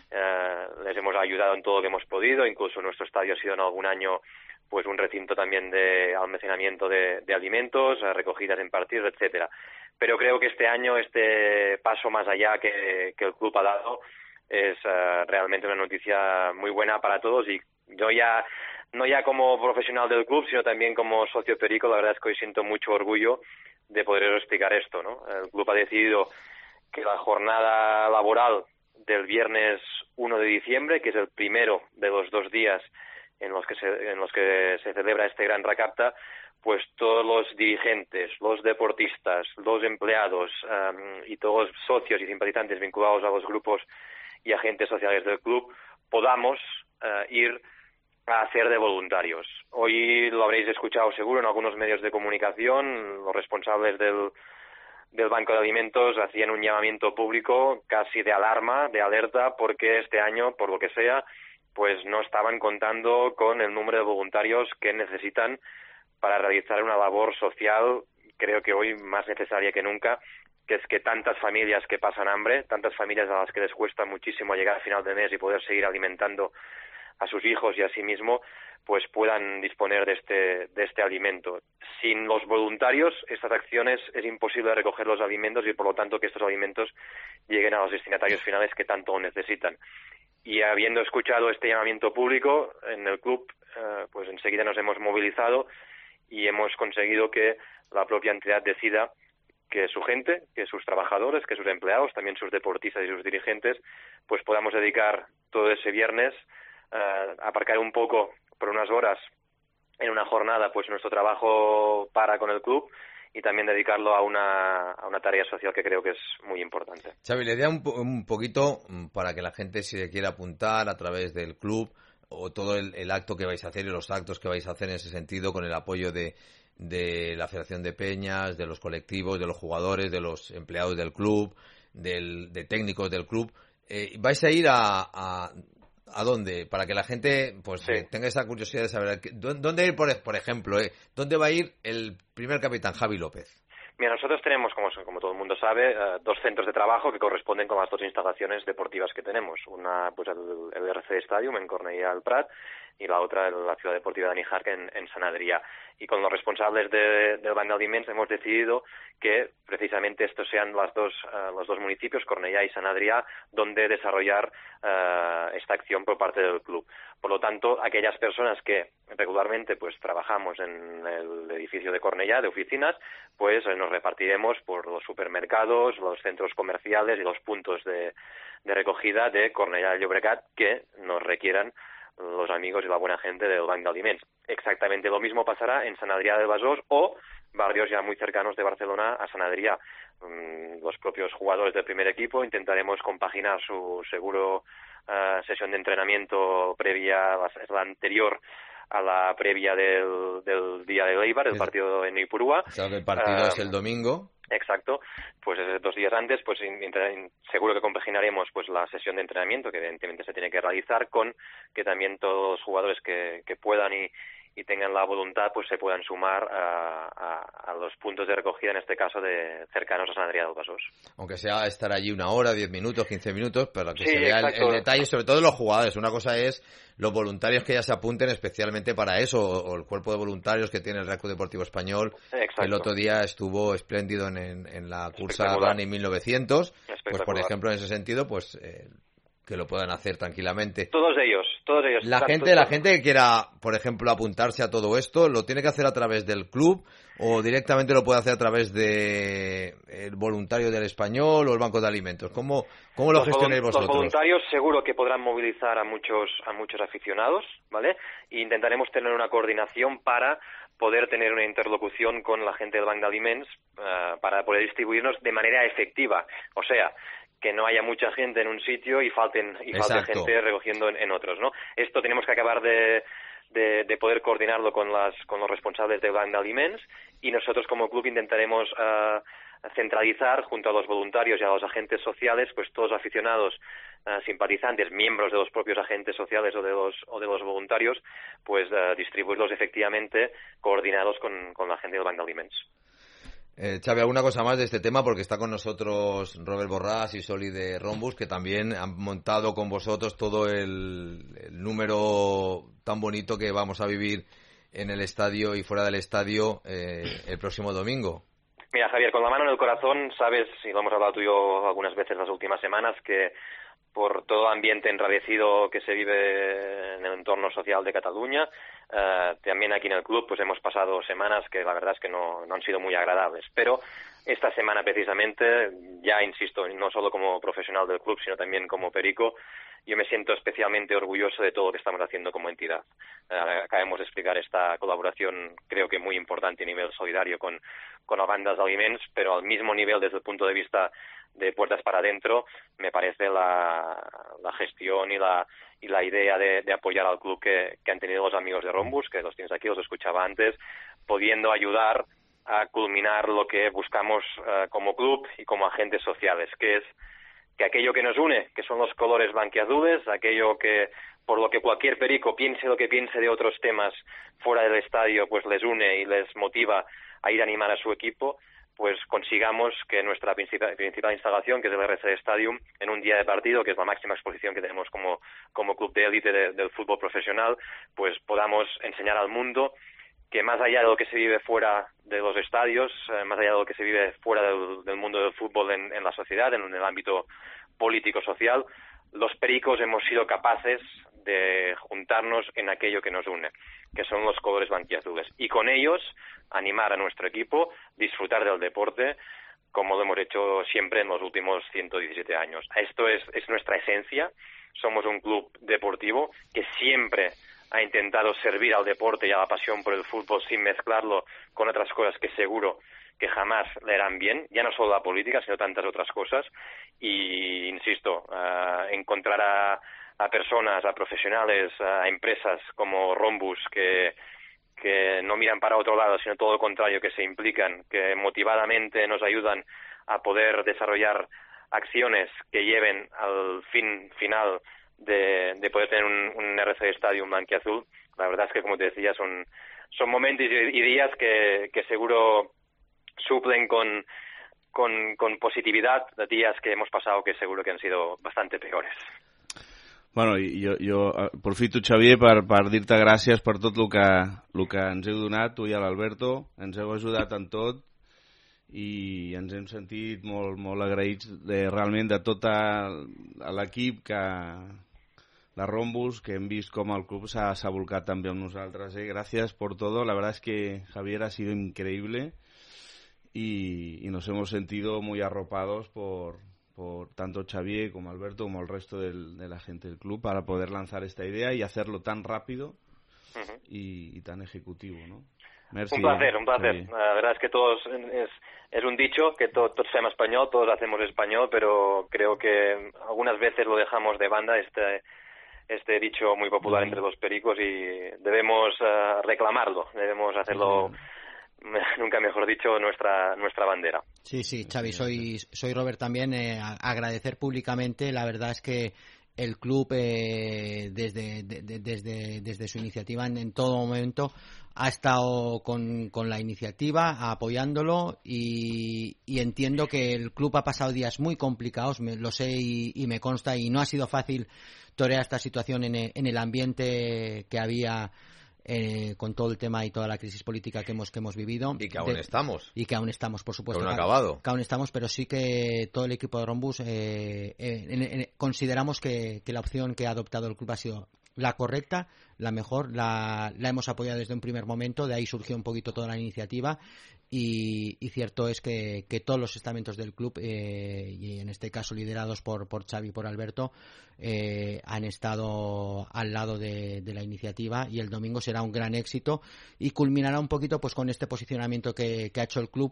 eh, les hemos ayudado en todo lo que hemos podido, incluso nuestro estadio ha sido en algún año pues un recinto también de almacenamiento de, de alimentos, recogidas en partidos, etcétera. Pero creo que este año este paso más allá que, que el club ha dado es uh, realmente una noticia muy buena para todos, y yo ya, no ya como profesional del club, sino también como socio perico, la verdad es que hoy siento mucho orgullo de poder explicar esto, ¿no? El club ha decidido que la jornada laboral del viernes uno de diciembre, que es el primero de los dos días en los que se, en los que se celebra este gran Recapta, pues todos los dirigentes, los deportistas, los empleados um, y todos los socios y simpatizantes vinculados a los grupos y agentes sociales del club podamos uh, ir a hacer de voluntarios. Hoy lo habréis escuchado seguro en algunos medios de comunicación, los responsables del, del Banco de Alimentos hacían un llamamiento público casi de alarma, de alerta, porque este año, por lo que sea, pues no estaban contando con el número de voluntarios que necesitan para realizar una labor social, creo que hoy más necesaria que nunca, que es que tantas familias que pasan hambre, tantas familias a las que les cuesta muchísimo llegar a final de mes y poder seguir alimentando a sus hijos y a sí mismo, pues puedan disponer de este de este alimento. Sin los voluntarios, estas acciones es imposible recoger los alimentos y por lo tanto que estos alimentos lleguen a los destinatarios finales que tanto necesitan. Y habiendo escuchado este llamamiento público en el club, eh, pues enseguida nos hemos movilizado y hemos conseguido que la propia entidad decida que su gente, que sus trabajadores, que sus empleados, también sus deportistas y sus dirigentes, pues podamos dedicar todo ese viernes Uh, aparcar un poco por unas horas en una jornada pues nuestro trabajo para con el club y también dedicarlo a una, a una tarea social que creo que es muy importante. Xavi, le da un, po- un poquito para que la gente se quiera apuntar a través del club o todo el, el acto que vais a hacer y los actos que vais a hacer en ese sentido con el apoyo de, de la Federación de Peñas, de los colectivos, de los jugadores, de los empleados del club, del, de técnicos del club. Eh, vais a ir a... a ¿A dónde? Para que la gente pues sí. eh, tenga esa curiosidad de saber que, dónde ir, por, por ejemplo, eh, dónde va a ir el primer capitán, Javi López. Mira, nosotros tenemos, como, como todo el mundo sabe, uh, dos centros de trabajo que corresponden con las dos instalaciones deportivas que tenemos. Una, pues el, el R C Stadium en Cornellà del Prat y la otra la Ciudad Deportiva de Níjar en, en Sant Adrià. Y con los responsables de, del Banc d'Aliments hemos decidido que precisamente estos sean las dos, uh, los dos municipios, Cornellà y Sant Adrià, donde desarrollar uh, esta acción por parte del club. Por lo tanto, aquellas personas que regularmente pues trabajamos en el edificio de Cornellà, de oficinas, pues nos repartiremos por los supermercados, los centros comerciales y los puntos de, de recogida de Cornellà de Llobregat que nos requieran los amigos y la buena gente del Banc d'Aliments. Exactamente lo mismo pasará en Sant Adrià de Besòs o barrios ya muy cercanos de Barcelona a Sant Adrià. Mm, los propios jugadores del primer equipo intentaremos compaginar su seguro uh, sesión de entrenamiento previa, la, la anterior a la previa del, del día de Eibar, el partido en Ipurúa. Claro que el partido uh, es el domingo. Exacto, pues dos días antes pues seguro que compaginaremos pues la sesión de entrenamiento que evidentemente se tiene que realizar con que también todos los jugadores que, que puedan y, y tengan la voluntad pues se puedan sumar a, a, a los puntos de recogida, en este caso de cercanos a Sant Adrià del Besòs. Aunque sea estar allí una hora, diez minutos, quince minutos, pero que sí, se vea el, el detalle, sobre todo de los jugadores. Una cosa es los voluntarios que ya se apunten especialmente para eso, o, o el cuerpo de voluntarios que tiene el Real Club Deportivo Español. Exacto. El otro día estuvo espléndido en, en, en la cursa Running mil novecientos. Pues por ejemplo, en ese sentido, pues eh, que lo puedan hacer tranquilamente. Todos ellos, todos ellos. La gente, la gente que quiera, por ejemplo, apuntarse a todo esto, ¿lo tiene que hacer a través del club o directamente lo puede hacer a través de el voluntario del Español o el Banco de Alimentos? ¿Cómo, cómo lo los gestionáis vosotros? Los voluntarios seguro que podrán movilizar a muchos, a muchos aficionados, ¿vale? E intentaremos tener una coordinación para poder tener una interlocución con la gente del Banc d'Aliments uh, para poder distribuirnos de manera efectiva. O sea, que no haya mucha gente en un sitio y falten y falten gente recogiendo en, en otros, ¿no? Esto tenemos que acabar de, de, de poder coordinarlo con las con los responsables de Banc d'Aliments, y nosotros como club intentaremos uh, centralizar junto a los voluntarios y a los agentes sociales, pues todos los aficionados, uh, simpatizantes, miembros de los propios agentes sociales o de los o de los voluntarios, pues uh, distribuirlos efectivamente coordinados con, con la gente del Banc d'Aliments. Eh, Xavi, ¿alguna cosa más de este tema? Porque está con nosotros Robert Borràs y Soli de Rhombus, que también han montado con vosotros todo el, el número tan bonito que vamos a vivir en el estadio y fuera del estadio eh, el próximo domingo. Mira, Javier, con la mano en el corazón, sabes, y lo hemos hablado tú y yo algunas veces las últimas semanas, que por todo el ambiente enrarecido que se vive en el entorno social de Cataluña, eh, también aquí en el club pues hemos pasado semanas que la verdad es que no, no han sido muy agradables. Pero esta semana precisamente, ya insisto, no solo como profesional del club, sino también como perico, yo me siento especialmente orgulloso de todo lo que estamos haciendo como entidad. Eh, acabamos de explicar esta colaboración, creo que muy importante a nivel solidario con, con la Banc d'Aliments, pero al mismo nivel desde el punto de vista de puertas para adentro, me parece la, la gestión y la y la idea de, de apoyar al club que, que han tenido los amigos de Rhombus, que los tienes aquí, los escuchaba antes, pudiendo ayudar a culminar lo que buscamos uh, como club y como agentes sociales, que es que aquello que nos une, que son los colores blanquiazules, aquello que, por lo que cualquier perico piense lo que piense de otros temas fuera del estadio, pues les une y les motiva a ir a animar a su equipo, pues consigamos que nuestra principal, principal instalación, que es el R C Stadium, en un día de partido, que es la máxima exposición que tenemos como, como club de élite de, del fútbol profesional, pues podamos enseñar al mundo que más allá de lo que se vive fuera de los estadios, eh, más allá de lo que se vive fuera del, del mundo del fútbol en, en la sociedad, en, en el ámbito político-social, los pericos hemos sido capaces de juntarnos en aquello que nos une, que son los colores blanquiazules, y con ellos animar a nuestro equipo, disfrutar del deporte, como lo hemos hecho siempre en los últimos ciento diecisiete años. Esto es, es nuestra esencia. Somos un club deportivo que siempre ha intentado servir al deporte y a la pasión por el fútbol sin mezclarlo con otras cosas que seguro que jamás le harán bien, ya no solo la política, sino tantas otras cosas. Y, insisto, uh, encontrar a, a personas, a profesionales, a empresas como Rhombus que, que no miran para otro lado, sino todo lo contrario, que se implican, que motivadamente nos ayudan a poder desarrollar acciones que lleven al fin final de, de poder tener un, un R C Stadium blanquiazul. La verdad es que, como te decía, son, son momentos y, y días que, que seguro suplen con, con, con positividad de días que hemos pasado que seguro que han sido bastante peores. Bueno, i jo, jo aprofito, Xavier, per, per dir-te gràcies per tot el que, el que ens heu donat, tu i l'Alberto. Ens heu ajudat en tot i ens hem sentit molt, molt agraïts de, realment de tot l'equip que de Rhombus, que hem vist com el club s'ha volcat també amb nosaltres. Eh? Gràcies por todo. La verdad es que Javier ha sido increíble y, y nos hemos sentido muy arropados por... por tanto Xavier como Alberto como el resto del, de la gente del club para poder lanzar esta idea y hacerlo tan rápido uh-huh. y, y tan ejecutivo, ¿no? Merci, un placer, un placer. Xavier. La verdad es que todos es, es un dicho que to, todos sabemos español, todos hacemos español, pero creo que algunas veces lo dejamos de banda este este dicho muy popular uh-huh. entre los pericos y debemos uh, reclamarlo, debemos hacerlo. Uh-huh. Nunca mejor dicho, nuestra nuestra bandera. Sí, sí, Xavi, soy, soy Robert también. Eh, agradecer públicamente, la verdad es que el club eh, desde, de, de, desde, desde su iniciativa en, en todo momento ha estado con, con la iniciativa, apoyándolo y, y entiendo que el club ha pasado días muy complicados, me, lo sé y, y me consta, y no ha sido fácil torear esta situación en, en el ambiente que había Eh, con todo el tema y toda la crisis política que hemos que hemos vivido y que aún de, estamos y que aún estamos por supuesto que aún, que, acabado. que aún estamos, pero sí que todo el equipo de Rhombus eh, eh, en, en, consideramos que, que la opción que ha adoptado el club ha sido la correcta, la mejor, la, la hemos apoyado desde un primer momento, de ahí surgió un poquito toda la iniciativa y, y cierto es que, que todos los estamentos del club eh, y en este caso liderados por, por Xavi y por Alberto eh, han estado al lado de, de la iniciativa y el domingo será un gran éxito y culminará un poquito pues con este posicionamiento que, que ha hecho el club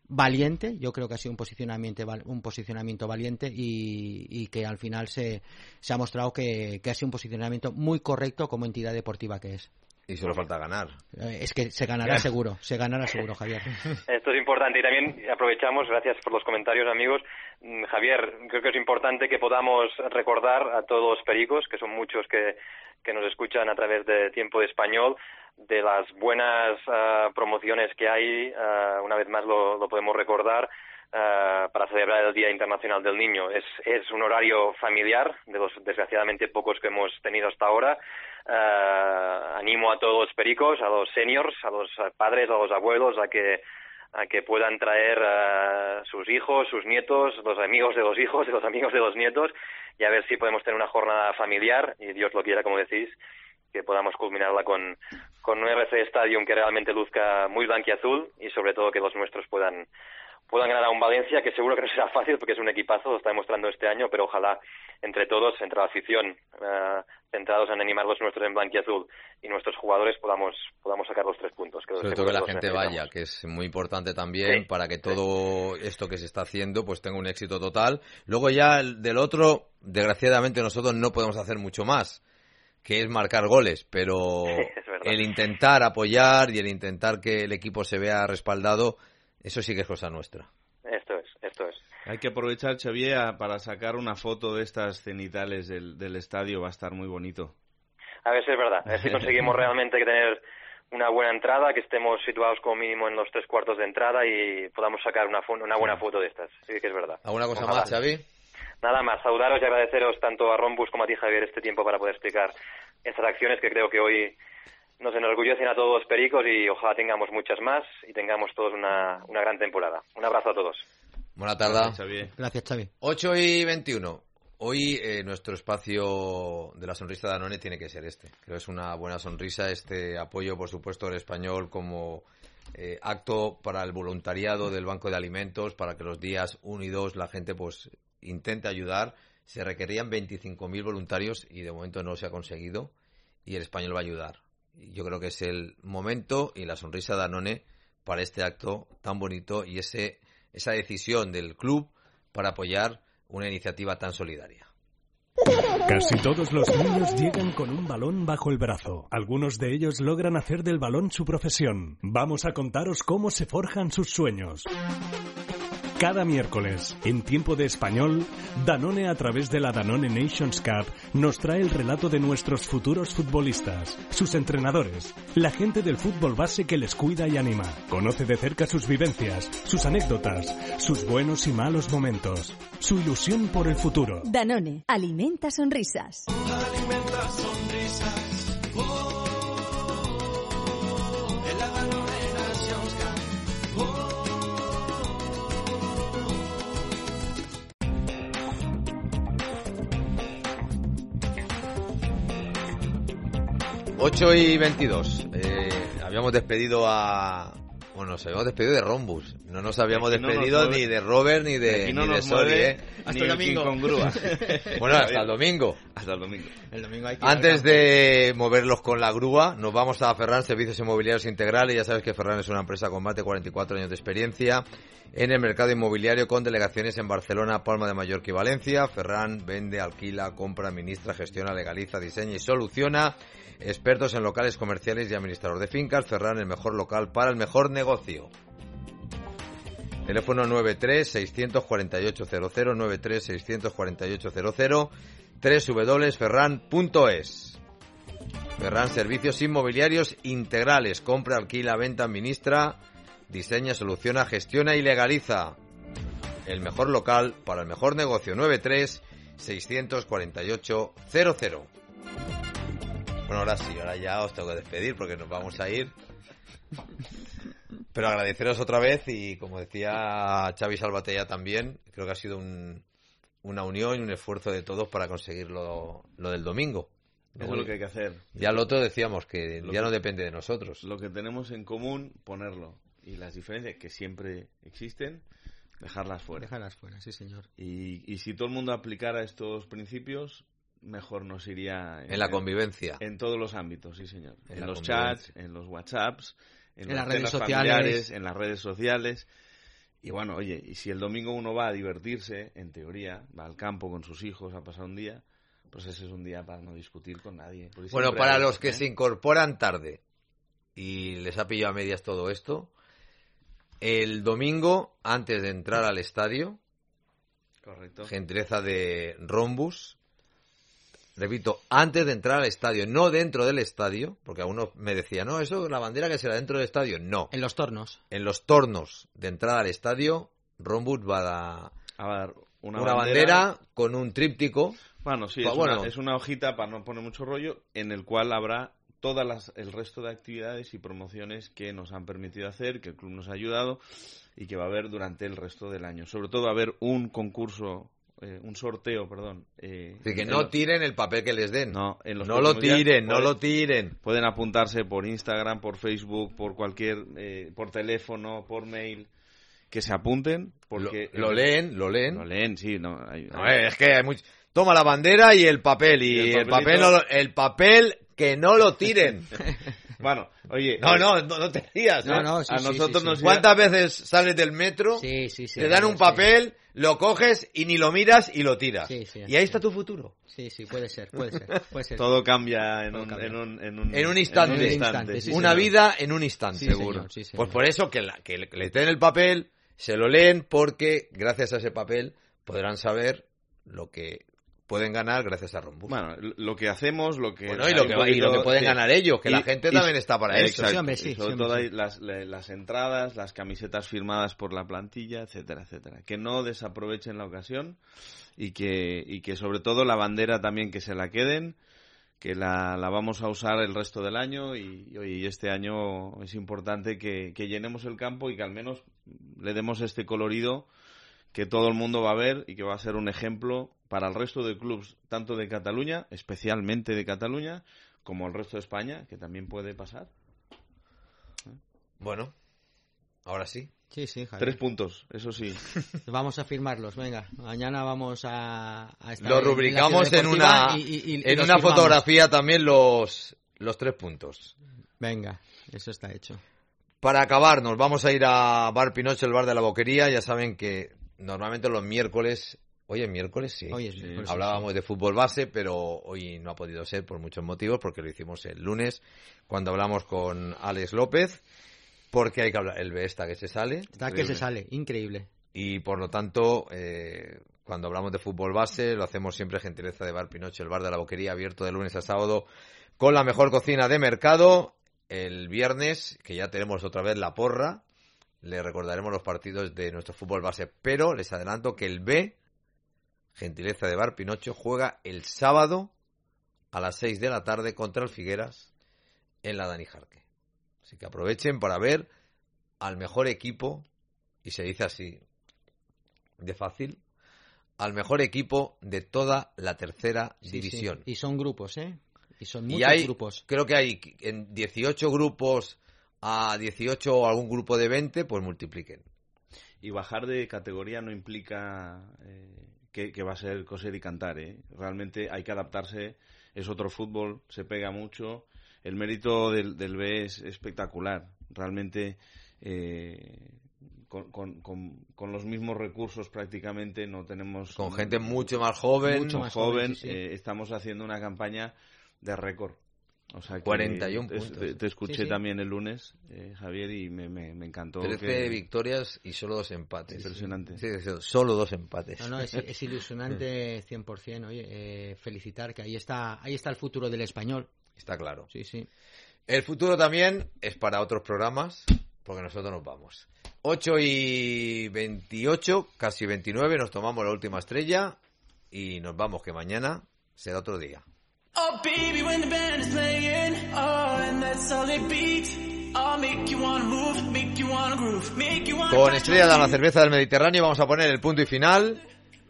valiente, yo creo que ha sido un posicionamiento un posicionamiento valiente y, y que al final se, se ha mostrado que, que ha sido un posicionamiento muy correcto como entidad deportiva que es. Y solo falta ganar. Eh, es que se ganará yeah. seguro, se ganará seguro, Javier. Esto es importante y también aprovechamos, gracias por los comentarios, amigos. Javier, creo que es importante que podamos recordar a todos los pericos, que son muchos que, que nos escuchan a través de Tiempo de Español, de las buenas uh, promociones que hay, uh, una vez más lo, lo podemos recordar, uh, para celebrar el Día Internacional del Niño. Es, es un horario familiar, de los desgraciadamente pocos que hemos tenido hasta ahora. Uh, animo a todos los pericos, a los seniors, a los padres, a los abuelos, a que a que puedan traer uh, sus hijos, sus nietos, los amigos de los hijos, de los amigos de los nietos, y a ver si podemos tener una jornada familiar, y Dios lo quiera, como decís, que podamos culminarla con, con un R C Stadium que realmente luzca muy blanquiazul y sobre todo que los nuestros puedan puedan ganar a un Valencia, que seguro que no será fácil porque es un equipazo, lo está demostrando este año, pero ojalá entre todos, entre la afición, uh, centrados en animar los nuestros en blanquiazul y nuestros jugadores podamos podamos sacar los tres puntos. Que sobre todo que la gente vaya, que es muy importante también, sí, para que todo sí. esto que se está haciendo pues tenga un éxito total. Luego ya del otro, desgraciadamente nosotros no podemos hacer mucho más, que es marcar goles, pero el intentar apoyar y el intentar que el equipo se vea respaldado, eso sí que es cosa nuestra. Esto es, esto es. Hay que aprovechar, Xavier, para sacar una foto de estas cenitales del, del estadio, va a estar muy bonito. A ver si es verdad, a ver si conseguimos realmente tener una buena entrada, que estemos situados como mínimo en los tres cuartos de entrada y podamos sacar una, una buena foto de estas, sí que es verdad. ¿Alguna cosa Ojalá. más, Xavi? Nada más, saludaros y agradeceros tanto a Rombus como a ti, Javier, este tiempo para poder explicar estas acciones que creo que hoy nos enorgullecen a todos los pericos y ojalá tengamos muchas más y tengamos todos una, una gran temporada. Un abrazo a todos. Buena tarde. Gracias, Xavi. Gracias, Xavi. ocho y veintiuno. Hoy eh, nuestro espacio de la sonrisa de Danone tiene que ser este. Creo que es una buena sonrisa, este apoyo, por supuesto, del español como eh, acto para el voluntariado del Banco de Alimentos, para que los días uno y dos la gente pues intente ayudar. Se requerían veinticinco mil voluntarios y de momento no se ha conseguido y el español va a ayudar. Yo creo que es el momento y la sonrisa de Danone para este acto tan bonito y ese esa decisión del club para apoyar una iniciativa tan solidaria. Casi todos los niños llegan con un balón bajo el brazo. Algunos de ellos logran hacer del balón su profesión. Vamos a contaros cómo se forjan sus sueños. Cada miércoles, en Tiempo de Español, Danone, a través de la Danone Nations Cup, nos trae el relato de nuestros futuros futbolistas, sus entrenadores, la gente del fútbol base que les cuida y anima. Conoce de cerca sus vivencias, sus anécdotas, sus buenos y malos momentos, su ilusión por el futuro. Danone, alimenta sonrisas. Alimenta sonrisas. Oh, en la Danone Nations Cup. Oh. ocho y veintidós. Eh, habíamos despedido a... Bueno, nos habíamos despedido de Rombus. No nos habíamos de despedido no ni de Robert ni de, no ni de Soli, ¿eh? Hasta ni el domingo. Con grúa. Bueno, hasta el domingo. Hasta el domingo. El domingo hay que Antes de moverlos con la grúa, nos vamos a Ferran Servicios Inmobiliarios Integrales. Ya sabes que Ferran es una empresa con más de cuarenta y cuatro años de experiencia en el mercado inmobiliario, con delegaciones en Barcelona, Palma de Mallorca y Valencia. Ferran vende, alquila, compra, administra, gestiona, legaliza, diseña y soluciona. Expertos en locales comerciales y administrador de fincas. Ferran, el mejor local para el mejor negocio. Teléfono nueve tres seis cuatro ocho cero cero, nueve tres seis cuatro ocho cero cero, doble u doble u doble u punto ferran punto es. Ferran Servicios Inmobiliarios Integrales. Compra, alquila, venta, administra, diseña, soluciona, gestiona y legaliza. El mejor local para el mejor negocio. nueve tres seis cuatro ocho cero cero. Bueno, ahora sí, ahora ya os tengo que despedir porque nos vamos a ir. Pero agradeceros otra vez y, como decía Xavi Salvatella también, creo que ha sido un, una unión y un esfuerzo de todos para conseguir lo, lo del domingo. Eso es lo que hay que hacer. Ya lo otro decíamos, que lo ya que, no depende de nosotros. Lo que tenemos en común, ponerlo. Y las diferencias que siempre existen, dejarlas fuera. Dejarlas fuera, sí, señor. Y, y si todo el mundo aplicara estos principios, mejor nos iría... En, en la convivencia. En, en todos los ámbitos, sí, señor. En, en los chats, en los WhatsApps, en, en las redes sociales, en las redes sociales. Y bueno, oye, y si el domingo uno va a divertirse, en teoría, va al campo con sus hijos a pasar un día, pues ese es un día para no discutir con nadie. Bueno, para hay, los que ¿eh? se incorporan tarde y les ha pillado a medias todo esto, el domingo, antes de entrar al estadio, correcto, gentileza de Rhombus, repito, antes de entrar al estadio, no dentro del estadio, porque algunos me decían, no, eso, la bandera que será dentro del estadio, no. En los tornos. En los tornos de entrada al estadio, Rhombus va a dar, a dar una, una bandera, bandera con un tríptico. Bueno, sí, pa, es, bueno, una, es una hojita para no poner mucho rollo, en el cual habrá todas las, el resto de actividades y promociones que nos han permitido hacer, que el club nos ha ayudado y que va a haber durante el resto del año. Sobre todo va a haber un concurso, eh, un sorteo, perdón. Eh, de que no los, tiren el papel que les den. No, en los no lo tiren, pueden, no lo tiren. Pueden apuntarse por Instagram, por Facebook, por cualquier, eh, por teléfono, por mail. Que se apunten porque lo, lo leen, lo leen. Lo leen, sí. No, hay, no hay... es que hay mucho... Toma la bandera y el papel y, y el, el papel no lo... el papel que no lo tiren. Bueno, oye, no, no, no, no te rías. No, no, sí, a sí, nosotros sí, nos sí. ¿Cuántas veces sales del metro? Sí, sí, sí. Te dan un papel, lo coges y ni lo miras y lo tiras. Sí, sí, y ahí está tu futuro. Sí, sí, puede ser, puede ser, puede ser. Todo cambia en, Todo un, cambia. en, un, en, un, en un instante. En un instante sí, Una señor. vida en un instante. Sí, seguro. señor, sí, señor. Pues por eso que, la, que le den el papel, se lo leen porque gracias a ese papel podrán saber lo que pueden ganar gracias a Rhombus. Bueno, lo que hacemos, lo que... Bueno, y lo que, poquito, y lo que pueden sí. ganar ellos, que y, la gente y, también está para exacto, eso. Sí, hombre, sí, sobre sí, todo sí. hay las, las entradas, las camisetas firmadas por la plantilla, etcétera, etcétera. Que no desaprovechen la ocasión y que, y que sobre todo la bandera también que se la queden, que la, la vamos a usar el resto del año y, y este año es importante que, que llenemos el campo y que al menos le demos este colorido que todo el mundo va a ver y que va a ser un ejemplo para el resto de clubes, tanto de Cataluña, especialmente de Cataluña, como el resto de España, que también puede pasar. Bueno, ahora sí. Sí, sí, Javier. Tres puntos, eso sí. Vamos a firmarlos, venga. Mañana vamos a, a estar Lo rubricamos en, en una, y, y, y en una fotografía también los, los tres puntos. Venga, eso está hecho. Para acabar, nos vamos a ir a Bar Pinocho, el bar de la Boquería. Ya saben que normalmente los miércoles... Hoy es miércoles, sí. Hoy es miércoles, Hablábamos sí. de fútbol base, pero hoy no ha podido ser por muchos motivos, porque lo hicimos el lunes, cuando hablamos con Alex López, porque hay que hablar, el Besta que se sale. Está que se sale, increíble. Y por lo tanto, eh, cuando hablamos de fútbol base, lo hacemos siempre gentileza de Bar Pinocho, el bar de la Boquería, abierto de lunes a sábado, con la mejor cocina de mercado. El viernes, que ya tenemos otra vez la porra, le recordaremos los partidos de nuestro fútbol base, pero les adelanto que el B, gentileza de Bar Pinocho, juega el sábado a las seis de la tarde contra el Figueras en la Dani Jarque. Así que aprovechen para ver al mejor equipo, y se dice así de fácil, al mejor equipo de toda la tercera sí, división. Sí. Y son grupos, ¿eh? Y son muchos y hay, grupos. Creo que hay en dieciocho grupos a dieciocho o algún grupo de veinte, pues multipliquen. Y bajar de categoría no implica eh, que, que va a ser coser y cantar, ¿eh? Realmente hay que adaptarse, es otro fútbol, se pega mucho. El mérito del, del B es espectacular. Realmente eh, con, con, con, con los mismos recursos prácticamente no tenemos... Con gente mucho más joven. Mucho más joven, joven. Sí, sí. Eh, estamos haciendo una campaña de récord. O sea, que cuarenta y uno te, puntos. Te, te escuché sí, sí. también el lunes, eh, Javier, y me, me, me encantó. trece que... victorias y solo dos empates. Impresionante. Sí, sí, solo dos empates. No, no, es, es ilusionante cien por ciento. Oye, eh, felicitar que ahí está, ahí está el futuro del español. Está claro. Sí, sí. El futuro también es para otros programas, porque nosotros nos vamos. ocho y veintiocho, casi veintinueve, nos tomamos la última estrella y nos vamos, que mañana será otro día. Oh baby, when the band is playing, oh, and that solid beat, I'll make you wanna move, make you wanna groove, make you wanna... Con Estrella Damm, la cerveza del Mediterráneo, vamos a poner el punto y final.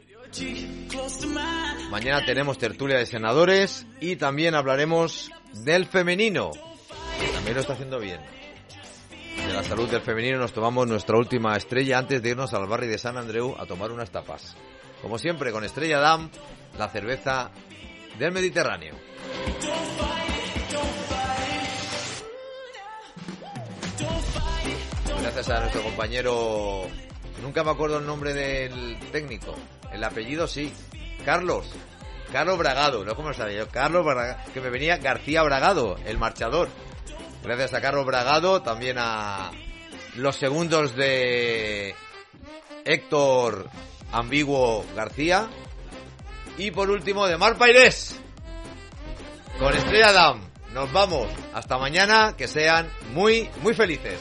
Mañana tenemos tertulia de senadores y también hablaremos del femenino, que también lo está haciendo bien. De la salud del femenino nos tomamos nuestra última estrella antes de irnos al barrio de San Andreu a tomar unas tapas. Como siempre, con Estrella Damm, la cerveza del Mediterráneo. Gracias a nuestro compañero Nunca me acuerdo el nombre del técnico. El apellido sí. Carlos. Carlos Bragado. No, ¿cómo lo sabía yo? Carlos Bragado. Que me venía García Bragado, el marchador. Gracias a Carlos Bragado, también a los segundos de Héctor Ambiguo García. Y por último, de Mar Pairés. Con Estrella Damm. Nos vamos. Hasta mañana. Que sean muy, muy felices.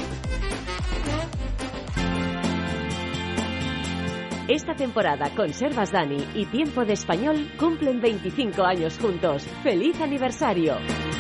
Esta temporada Conservas Dani y Tiempo de Español cumplen veinticinco años juntos. ¡Feliz aniversario!